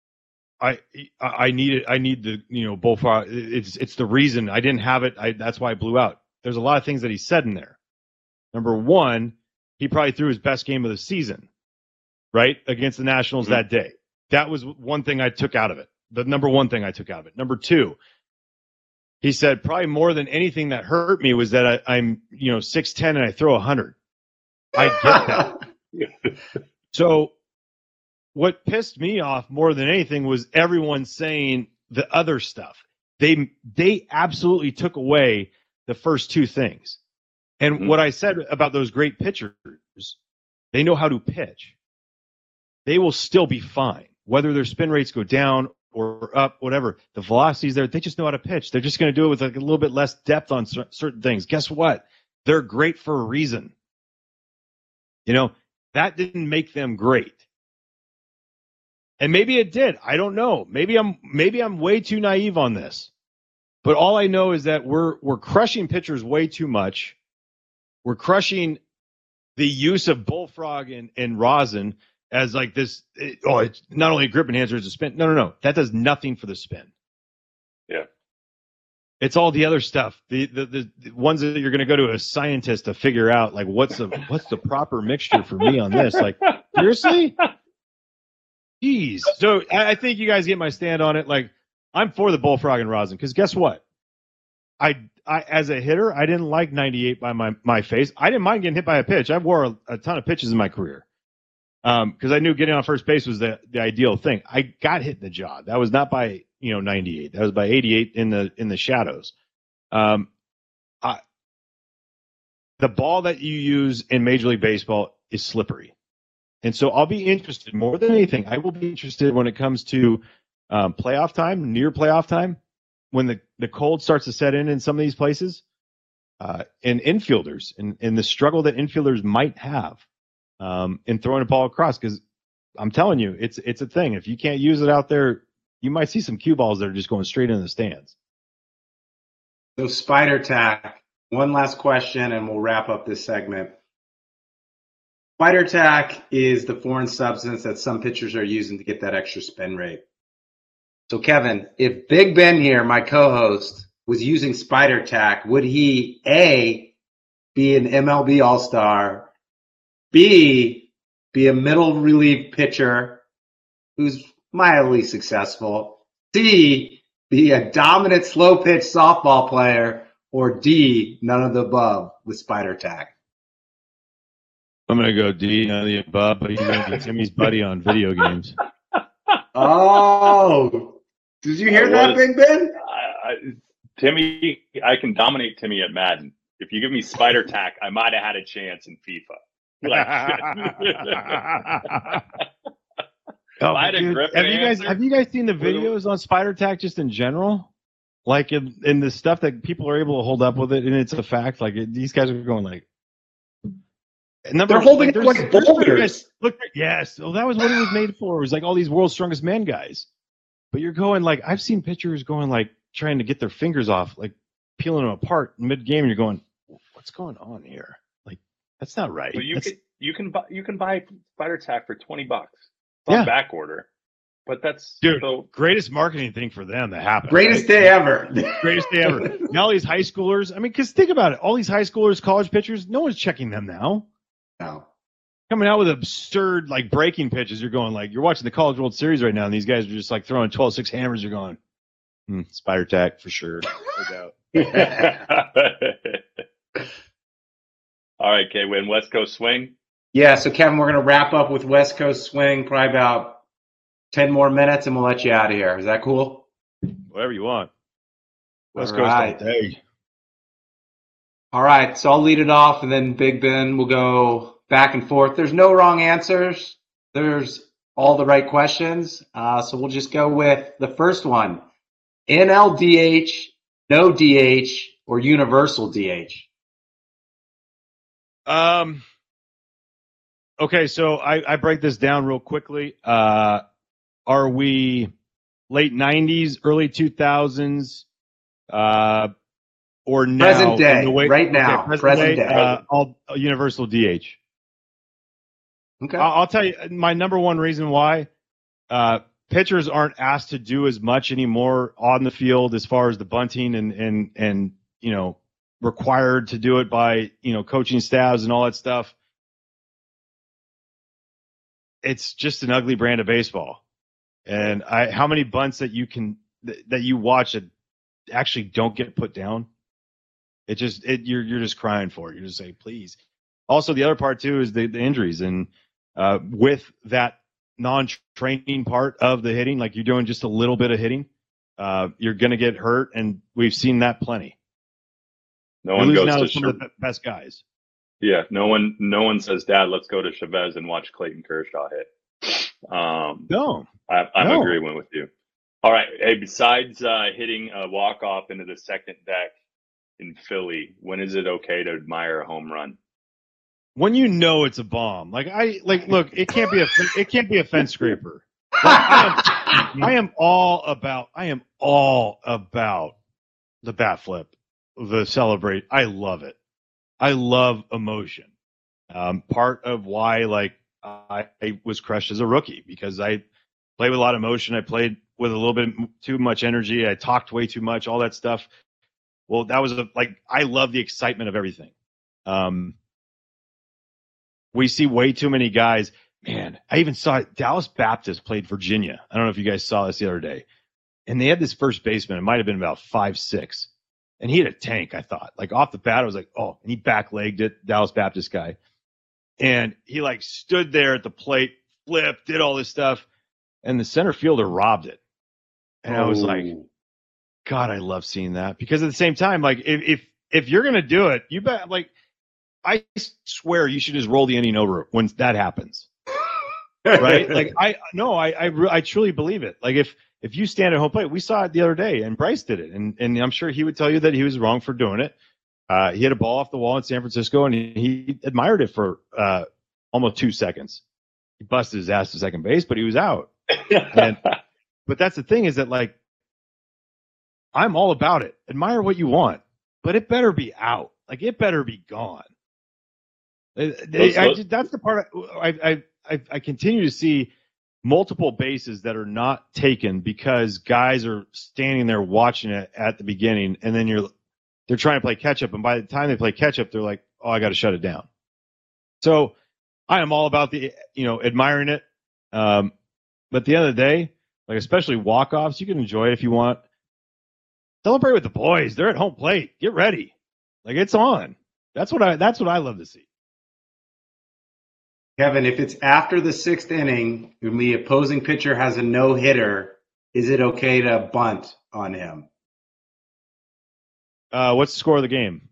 I need the bullfrog. It's the reason I didn't have it. That's why I blew out. There's a lot of things that he said in there. Number one, he probably threw his best game of the season, right, against the Nationals that day. That was one thing I took out of it. The number one thing I took out of it. Number two, he said probably more than anything that hurt me was that I'm 6'10" and I throw 100. I get that. So what pissed me off more than anything was everyone saying the other stuff. They absolutely took away the first two things. And what I said about those great pitchers, they know how to pitch. They will still be fine, whether their spin rates go down or up, whatever. The velocity's there. They just know how to pitch. They're just going to do it with like a little bit less depth on certain things. Guess what? They're great for a reason. That didn't make them great. And maybe it did. I don't know. Maybe I'm way too naive on this. But all I know is that we're crushing pitchers way too much. We're crushing the use of bullfrog and rosin as like this. It's not only a grip enhancer, it's a spin. No. That does nothing for the spin. Yeah. It's all the other stuff. The ones that you're going to go to a scientist to figure out like what's the proper mixture for me on this. Like, seriously? Jeez. So I think you guys get my stand on it. Like, I'm for the bullfrog and rosin because guess what? I as a hitter, I didn't like 98 by my face. I didn't mind getting hit by a pitch. I wore a ton of pitches in my career because I knew getting on first base was the ideal thing. I got hit in the jaw. That was not by 98. That was by 88 in the shadows. The ball that you use in Major League Baseball is slippery. And so I'll be interested more than anything. I will be interested when it comes to playoff time, near playoff time, when the cold starts to set in some of these places, and infielders and the struggle that infielders might have in throwing a ball across. Because I'm telling you, it's a thing. If you can't use it out there, you might see some cue balls that are just going straight into the stands. So Spider Tack, one last question, and we'll wrap up this segment. Spider Tack is the foreign substance that some pitchers are using to get that extra spin rate. So, Kevin, if Big Ben here, my co-host, was using Spider Tack, would he, A, be an MLB All-Star, B, be a middle relief pitcher who's mildly successful, C, be a dominant slow-pitch softball player, or D, none of the above with Spider Tack? I'm going to go D, none of the above, but he's going to be Timmy's buddy on video games. Oh, did you hear that, Big Ben? Timmy, I can dominate Timmy at Madden. If you give me Spider Tack, I might have had a chance in FIFA. Have you guys seen the videos on Spider Tack just in general? Like in the stuff that people are able to hold up with it, and it's a fact. Like these guys are going like. They're holding it like boulders. Look, yes. Well, that was what it was made for. It was like all these world's strongest man guys. But you're going like I've seen pitchers going like trying to get their fingers off, like peeling them apart mid game, and you're going, what's going on here? Like that's not right. But you can buy Spider Tack for $20. It's on back order. But that's the greatest marketing thing for them that happened. Greatest day ever. Greatest day ever. Now all these high schoolers. I mean, because think about it. All these high schoolers, college pitchers, no one's checking them now. No. Coming out with absurd like breaking pitches. You're going like you're watching the College World Series right now, and these guys are just like throwing 12-6 hammers. You're going, Spider Tack for sure. No doubt. All right, K-Win, West Coast Swing. Yeah, so Kevin, we're going to wrap up with West Coast Swing, probably about 10 more minutes, and we'll let you out of here. Is that cool? Whatever you want. West All Coast right. all day. All right, so I'll lead it off, and then Big Ben will go back and forth. There's no wrong answers. There's all the right questions. So we'll just go with the first one. NLDH, no DH, or universal DH? Okay, so I break this down real quickly. Are we late 90s, early 2000s, or now? Present day, right now. Okay, present day. All universal DH. Okay. I'll tell you my number one reason why. Pitchers aren't asked to do as much anymore on the field as far as the bunting and required to do it by coaching staffs and all that stuff. It's just an ugly brand of baseball. And how many bunts that you watch that actually don't get put down? You're just crying for it. You're just saying, please. Also, the other part too is the injuries, and with that non-training part of the hitting, like you're doing just a little bit of hitting, you're going to get hurt, and we've seen that plenty. No one goes to some of the best guys. Yeah, no one says, Dad, let's go to Chavez and watch Clayton Kershaw hit. No. I'm agreeing with you. All right. Hey, besides hitting a walk-off into the second deck in Philly, when is it okay to admire a home run? When you know it's a bomb. Look, it can't be a fence scraper. I am all about the bat flip, the celebrate. I love it. I love emotion. Part of why I was crushed as a rookie, because I played with a lot of emotion. I played with a little bit too much energy. I talked way too much, all that stuff. Well, that was I love the excitement of everything. We see way too many guys. Man, I even saw Dallas Baptist played Virginia. I don't know if you guys saw this the other day. And they had this first baseman. It might have been about 5'6". And he had a tank, I thought. Off the bat, I was like, oh, and he back-legged it, Dallas Baptist guy. And he stood there at the plate, flipped, did all this stuff, and the center fielder robbed it. And I was like, God, I love seeing that. Because at the same time, if you're gonna do it, you bet I swear you should just roll the inning over when that happens. Right? I truly believe it. If you stand at home plate, we saw it the other day, and Bryce did it, and I'm sure he would tell you that he was wrong for doing it. He hit a ball off the wall in San Francisco, and he admired it for almost 2 seconds. He busted his ass to second base, but he was out. But that's the thing, is that I'm all about it. Admire what you want, but it better be out. It better be gone. That's the part I continue to see. Multiple bases that are not taken because guys are standing there watching it at the beginning, and then they're trying to play catch up, and by the time they play catch up, they're like, oh, I got to shut it down. So I am all about admiring it. But at the end of the day, especially walk-offs, you can enjoy it if you want. Celebrate with the boys. They're at home plate. Get ready. It's on. That's what I love to see. Kevin, if it's after the 6th inning and the opposing pitcher has a no-hitter, is it okay to bunt on him? What's the score of the game?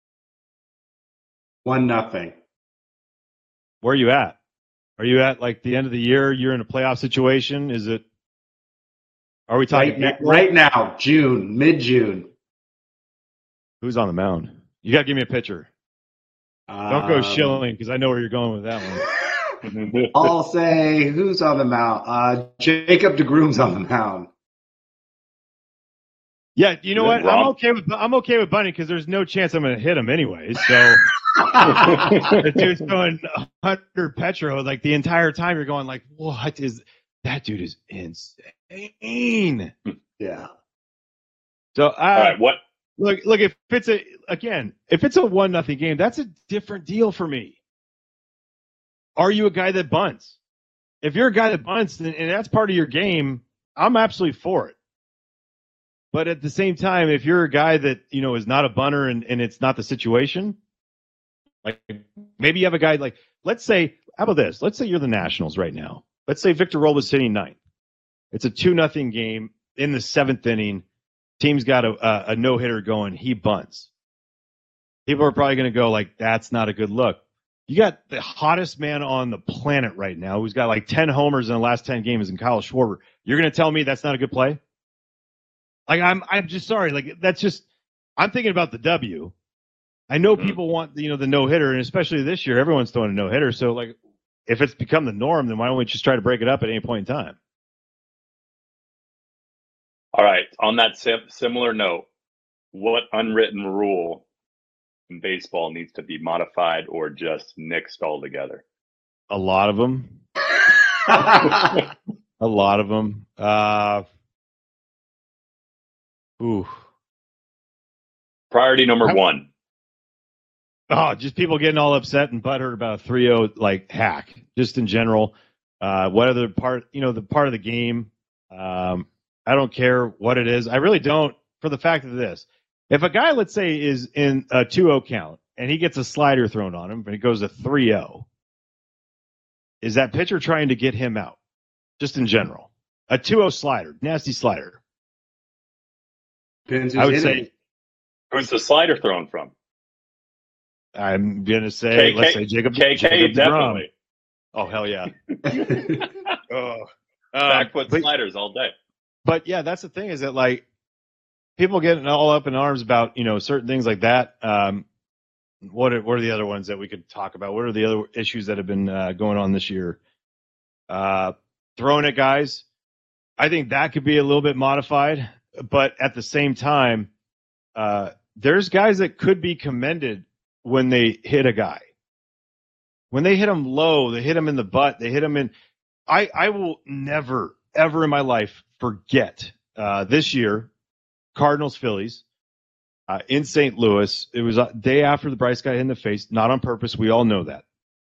1-0. Where are you at? Are you at the end of the year? You're in a playoff situation? Are we talking right now, June, mid-June? Who's on the mound? You got to give me a pitcher. Don't go Schilling because I know where you're going with that one. I'll say who's on the mound. Jacob deGroom's on the mound. Yeah, you know what? I'm okay with Bunny because there's no chance I'm going to hit him anyways. So the dude's going 100 Petro like the entire time. You're going like, what is that? Dude is insane. Yeah. So all right, what? Look, if it's a 1-0 game, that's a different deal for me. Are you a guy that bunts? If you're a guy that bunts and that's part of your game, I'm absolutely for it. But at the same time, if you're a guy that, is not a bunter and it's not the situation, like maybe you have a guy like, let's say, how about this? Let's say you're the Nationals right now. Let's say Victor Robles hitting ninth. It's a 2-0 game in the 7th inning. Team's got a no-hitter going. He bunts. People are probably going to go like, that's not a good look. You got the hottest man on the planet right now who's got like 10 homers in the last 10 games in Kyle Schwarber. You're going to tell me that's not a good play? Like, I'm just sorry. Like, that's just – I'm thinking about the W. I know people want, the no-hitter, and especially this year, everyone's throwing a no-hitter. So, like, if it's become the norm, then why don't we just try to break it up at any point in time? All right. On that similar note, what unwritten rule in baseball needs to be modified or just nixed altogether? A lot of them. A lot of them. Priority number one. Oh, just people getting all upset and butthurt about a 3-0 like hack, just in general. What other part, the part of the game? I don't care what it is. I really don't, for the fact of this. If a guy, let's say, is in a 2-0 count and he gets a slider thrown on him and it goes to 3-0, is that pitcher trying to get him out? Just in general. A 2-0 slider, nasty slider. Depends I would say. Who's the slider thrown from? I'm going to say, let's say Jacob KK, definitely. Oh, hell yeah. Back foot sliders all day. But yeah, that's the thing is that like people getting all up in arms about, certain things like that. What are the other ones that we could talk about? What are the other issues that have been going on this year? Throwing at guys. I think that could be a little bit modified, but at the same time, there's guys that could be commended when they hit a guy. When they hit him low, they hit him in the butt, they hit him in. I will never, ever in my life forget this year, Cardinals Phillies in St. Louis. It was a day after the Bryce got hit in the face, not on purpose. We all know that.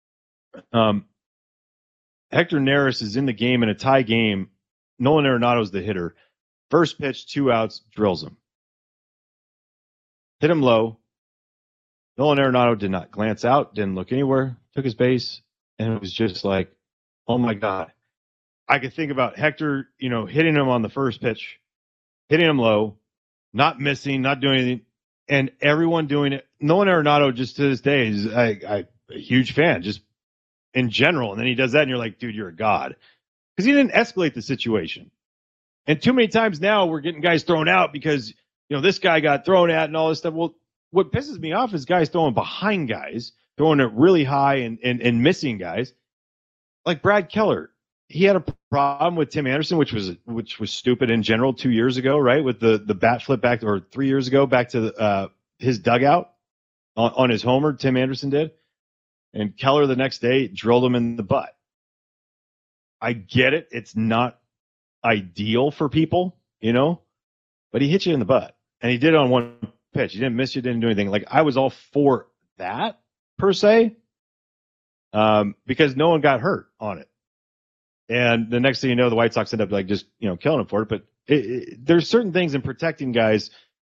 Hector Neris is in the game in a tie game. Nolan Arenado's the hitter. First pitch, 2 outs, drills him. Hit him low. Nolan Arenado did not glance out, didn't look anywhere, took his base, and it was just like, oh my God. I could think about Hector, hitting him on the first pitch, hitting him low, not missing, not doing anything, and everyone doing it. Nolan Arenado, just to this day, is a huge fan, just in general. And then he does that, and you're like, dude, you're a god. Because he didn't escalate the situation. And too many times now we're getting guys thrown out because, this guy got thrown at and all this stuff. Well, what pisses me off is guys throwing behind guys, throwing it really high and missing guys. Like Brad Keller. He had a problem with Tim Anderson, which was stupid in general 2 years ago, right? With the bat flip back, or 3 years ago, back to his dugout on his homer, Tim Anderson did. And Keller the next day drilled him in the butt. I get it. It's not ideal for people, but he hit you in the butt. And he did it on one pitch. He didn't miss you, didn't do anything. Like, I was all for that, per se, because no one got hurt on it. And the next thing you know, the White Sox end up just killing him for it. But there's certain things in protecting guys.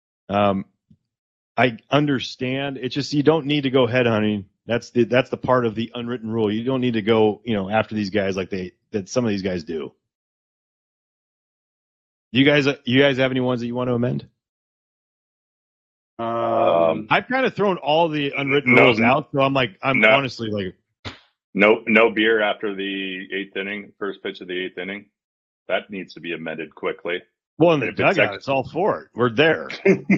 I understand. It's just you don't need to go headhunting. That's the part of the unwritten rule. You don't need to go after these guys like that some of these guys do. You guys have any ones that you want to amend? I've kind of thrown all the unwritten rules out, so I'm honestly like. No beer after the 8th inning, first pitch of the 8th inning. That needs to be amended quickly. Well, in the If it's dugout, it's all for it. We're there.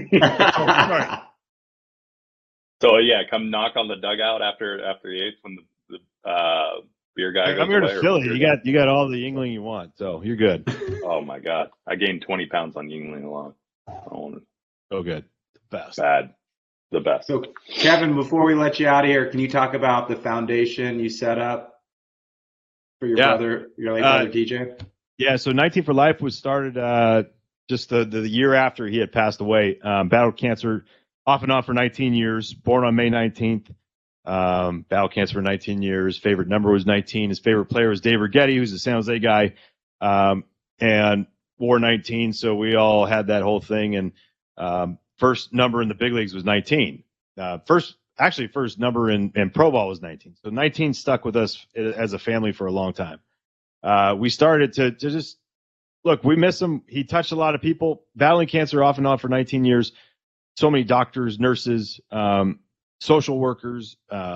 So yeah, come knock on the dugout after the eighth when the beer guy goes I'm here away, to or fill beer you. guy. You got all the Yingling you want, so you're good. Oh my god, I gained 20 pounds on Yingling alone. Oh, Oh, good. The best. bad, the best. So, Kevin, before we let you out of here, can you talk about the foundation you set up for your brother, your late brother DJ? Yeah, so 19 for Life was started just the year after he had passed away. Battled cancer off and on for 19 years. Born on May 19th. Battled cancer for 19 years. Favorite number was 19. His favorite player was Dave Rigetti, who's a San Jose guy, and wore 19. So we all had that whole thing. And first number in the big leagues was 19. First number in pro ball was 19. So 19 stuck with us as a family for a long time. We started to just look, we miss him. He touched a lot of people, battling cancer off and on for 19 years. So many doctors, nurses, social workers,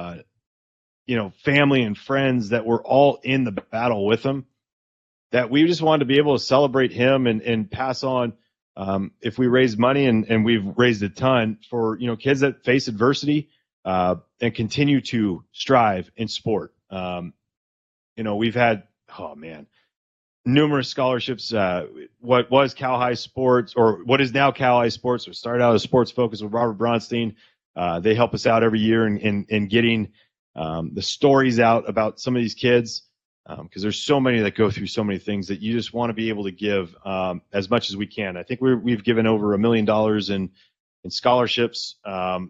family and friends that were all in the battle with him, that we just wanted to be able to celebrate him and pass on. If we raise money, and we've raised a ton for, kids that face adversity and continue to strive in sport. We've had, numerous scholarships. What was Cal High Sports, or what is now Cal High Sports, or started out as Sports Focus with Robert Bronstein. They help us out every year in getting the stories out about some of these kids, because there's so many that go through so many things that you just want to be able to give as much as we can. I think we've given over $1 million in scholarships. So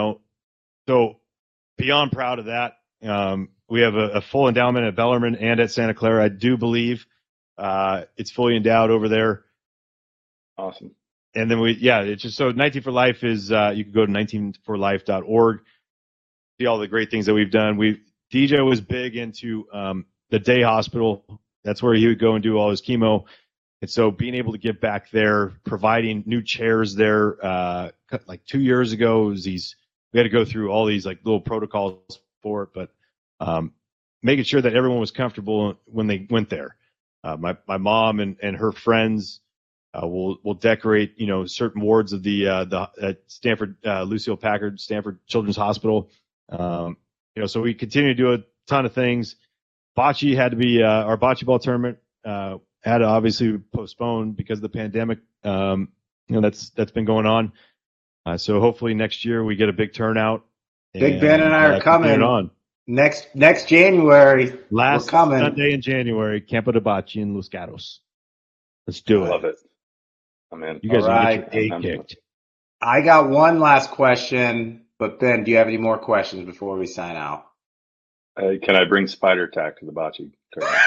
beyond proud of that. We have a full endowment at Bellarmine and at Santa Clara. I do believe it's fully endowed over there. Awesome. And then it's just so 19 for Life is you can go to 19forlife.org, see all the great things that we've done. DJ was big into the day hospital. That's where he would go and do all his chemo. And so being able to give back there, providing new chairs there, like 2 years ago, we had to go through all these like little protocols for it, but making sure that everyone was comfortable when they went there. My mom and her friends will decorate, certain wards of the Stanford Lucille Packard Stanford Children's Hospital. So we continue to do a ton of things. Bocce had to be our bocce ball tournament had to obviously postpone because of the pandemic. That's been going on. So hopefully next year we get a big turnout. Big Ben and I are coming on. Next January. Last we're coming. Sunday in January, Campo de Bocce in Los Gatos. Let's do it. I love it. I'm in. You guys All will right. get your day kicked. I got one last question, but Ben, do you have any more questions before we sign out? Can I bring spider tack to the bocce tournament?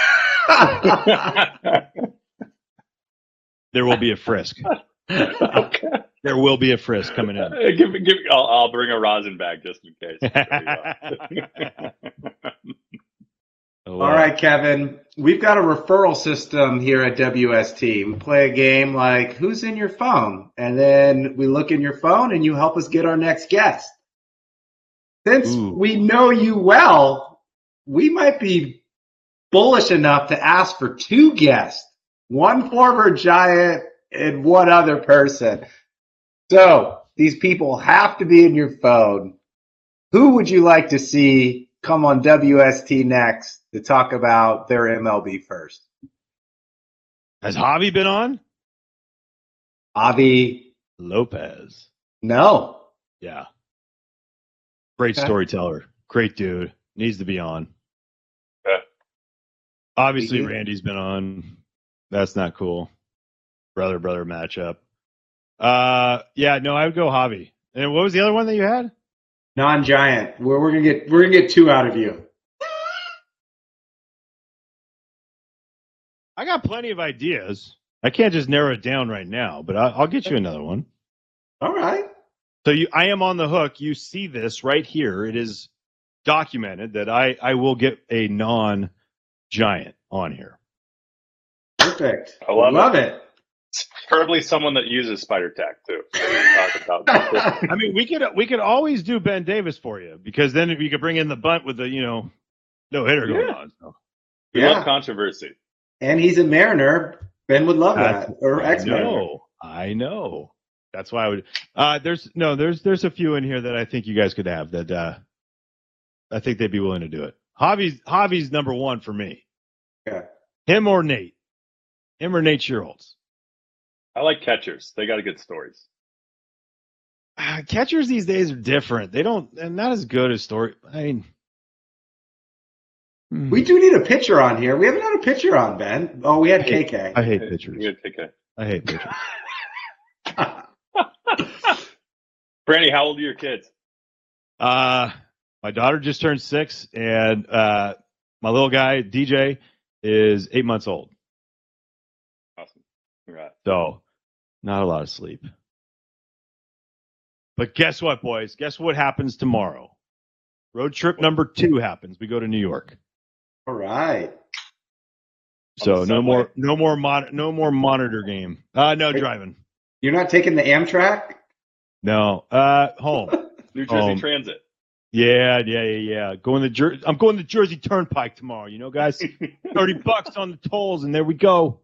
There will be a frisk. Okay. There will be a frisk coming in. I'll bring a rosin bag just in case. All right, Kevin. We've got a referral system here at WST. We play a game like Who's in Your Phone? And then we look in your phone and you help us get our next guest. Since we know you well, we might be bullish enough to ask for two guests, one former Giant and one other person. So these people have to be in your phone. Who would you like to see come on WST next to talk about their MLB first? Has Javi been on? Javi Lopez. No. Yeah. Great storyteller. Great dude. Needs to be on. Yeah. Obviously, Randy's been on. That's not cool. Brother matchup. I would go Javi. And what was the other one that you had? Non-Giant. We're gonna get two out of you. I got plenty of ideas. I can't just narrow it down right now, but I'll get you another one. All right. So I am on the hook. You see this right here. It is documented that I will get a non-Giant on here. Perfect. I love it. Preferably someone that uses spider tack too. I mean, we could always do Ben Davis for you, because then if you could bring in the bunt with the no hitter going on. So. We love controversy. And he's a Mariner. Ben would love that. Or X-Men. I know. That's why I would. There's a few in here that I think you guys could have that. I think they'd be willing to do it. Javi's number one for me. Yeah. Him or Nate Shearholtz. I like catchers. They got good stories. Catchers these days are different. They're not as good as story. I mean, we do need a pitcher on here. We haven't had a pitcher on, Ben. Oh, we had KK. I hate pitchers. We had KK. I hate pitchers. Brandy, how old are your kids? My daughter just turned 6, and my little guy DJ is 8 months old. Awesome. Congrats. So, not a lot of sleep. But guess what, boys? Guess what happens tomorrow? Road trip number 2 happens. We go to New York. All right. So no more monitor game. No driving. You're not taking the Amtrak? No. Home. New Jersey Transit. Yeah. I'm going to Jersey Turnpike tomorrow. You know, guys, $30 on the tolls, and there we go.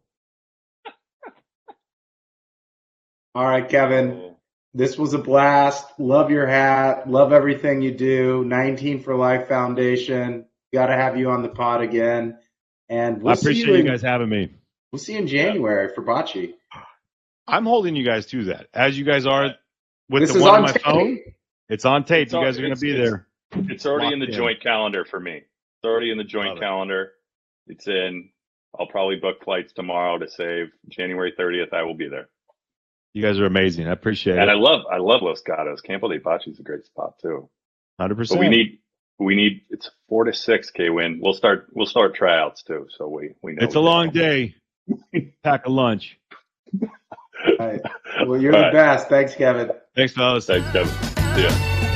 All right, Kevin. This was a blast. Love your hat. Love everything you do. 19 for Life Foundation. Got to have you on the pod again. And I appreciate you guys having me. We'll see you in January for Bocce. I'm holding you guys to that, as you guys are with this the one on my phone. It's on tape. You guys are going to be there. It's already in the joint calendar for me. It's already in the joint calendar. It's in. I'll probably book flights tomorrow to save January 30th. I will be there. You guys are amazing. I appreciate it. And I love Los Gatos. Campo de Bocce is a great spot too. 100%. But we need it's 4 to 6 K-Win. We'll start tryouts too. So we know it's a long day. Pack a lunch. All right. Well, you're the best. Thanks, Kevin. Thanks, fellas. Thanks, Kevin. See ya.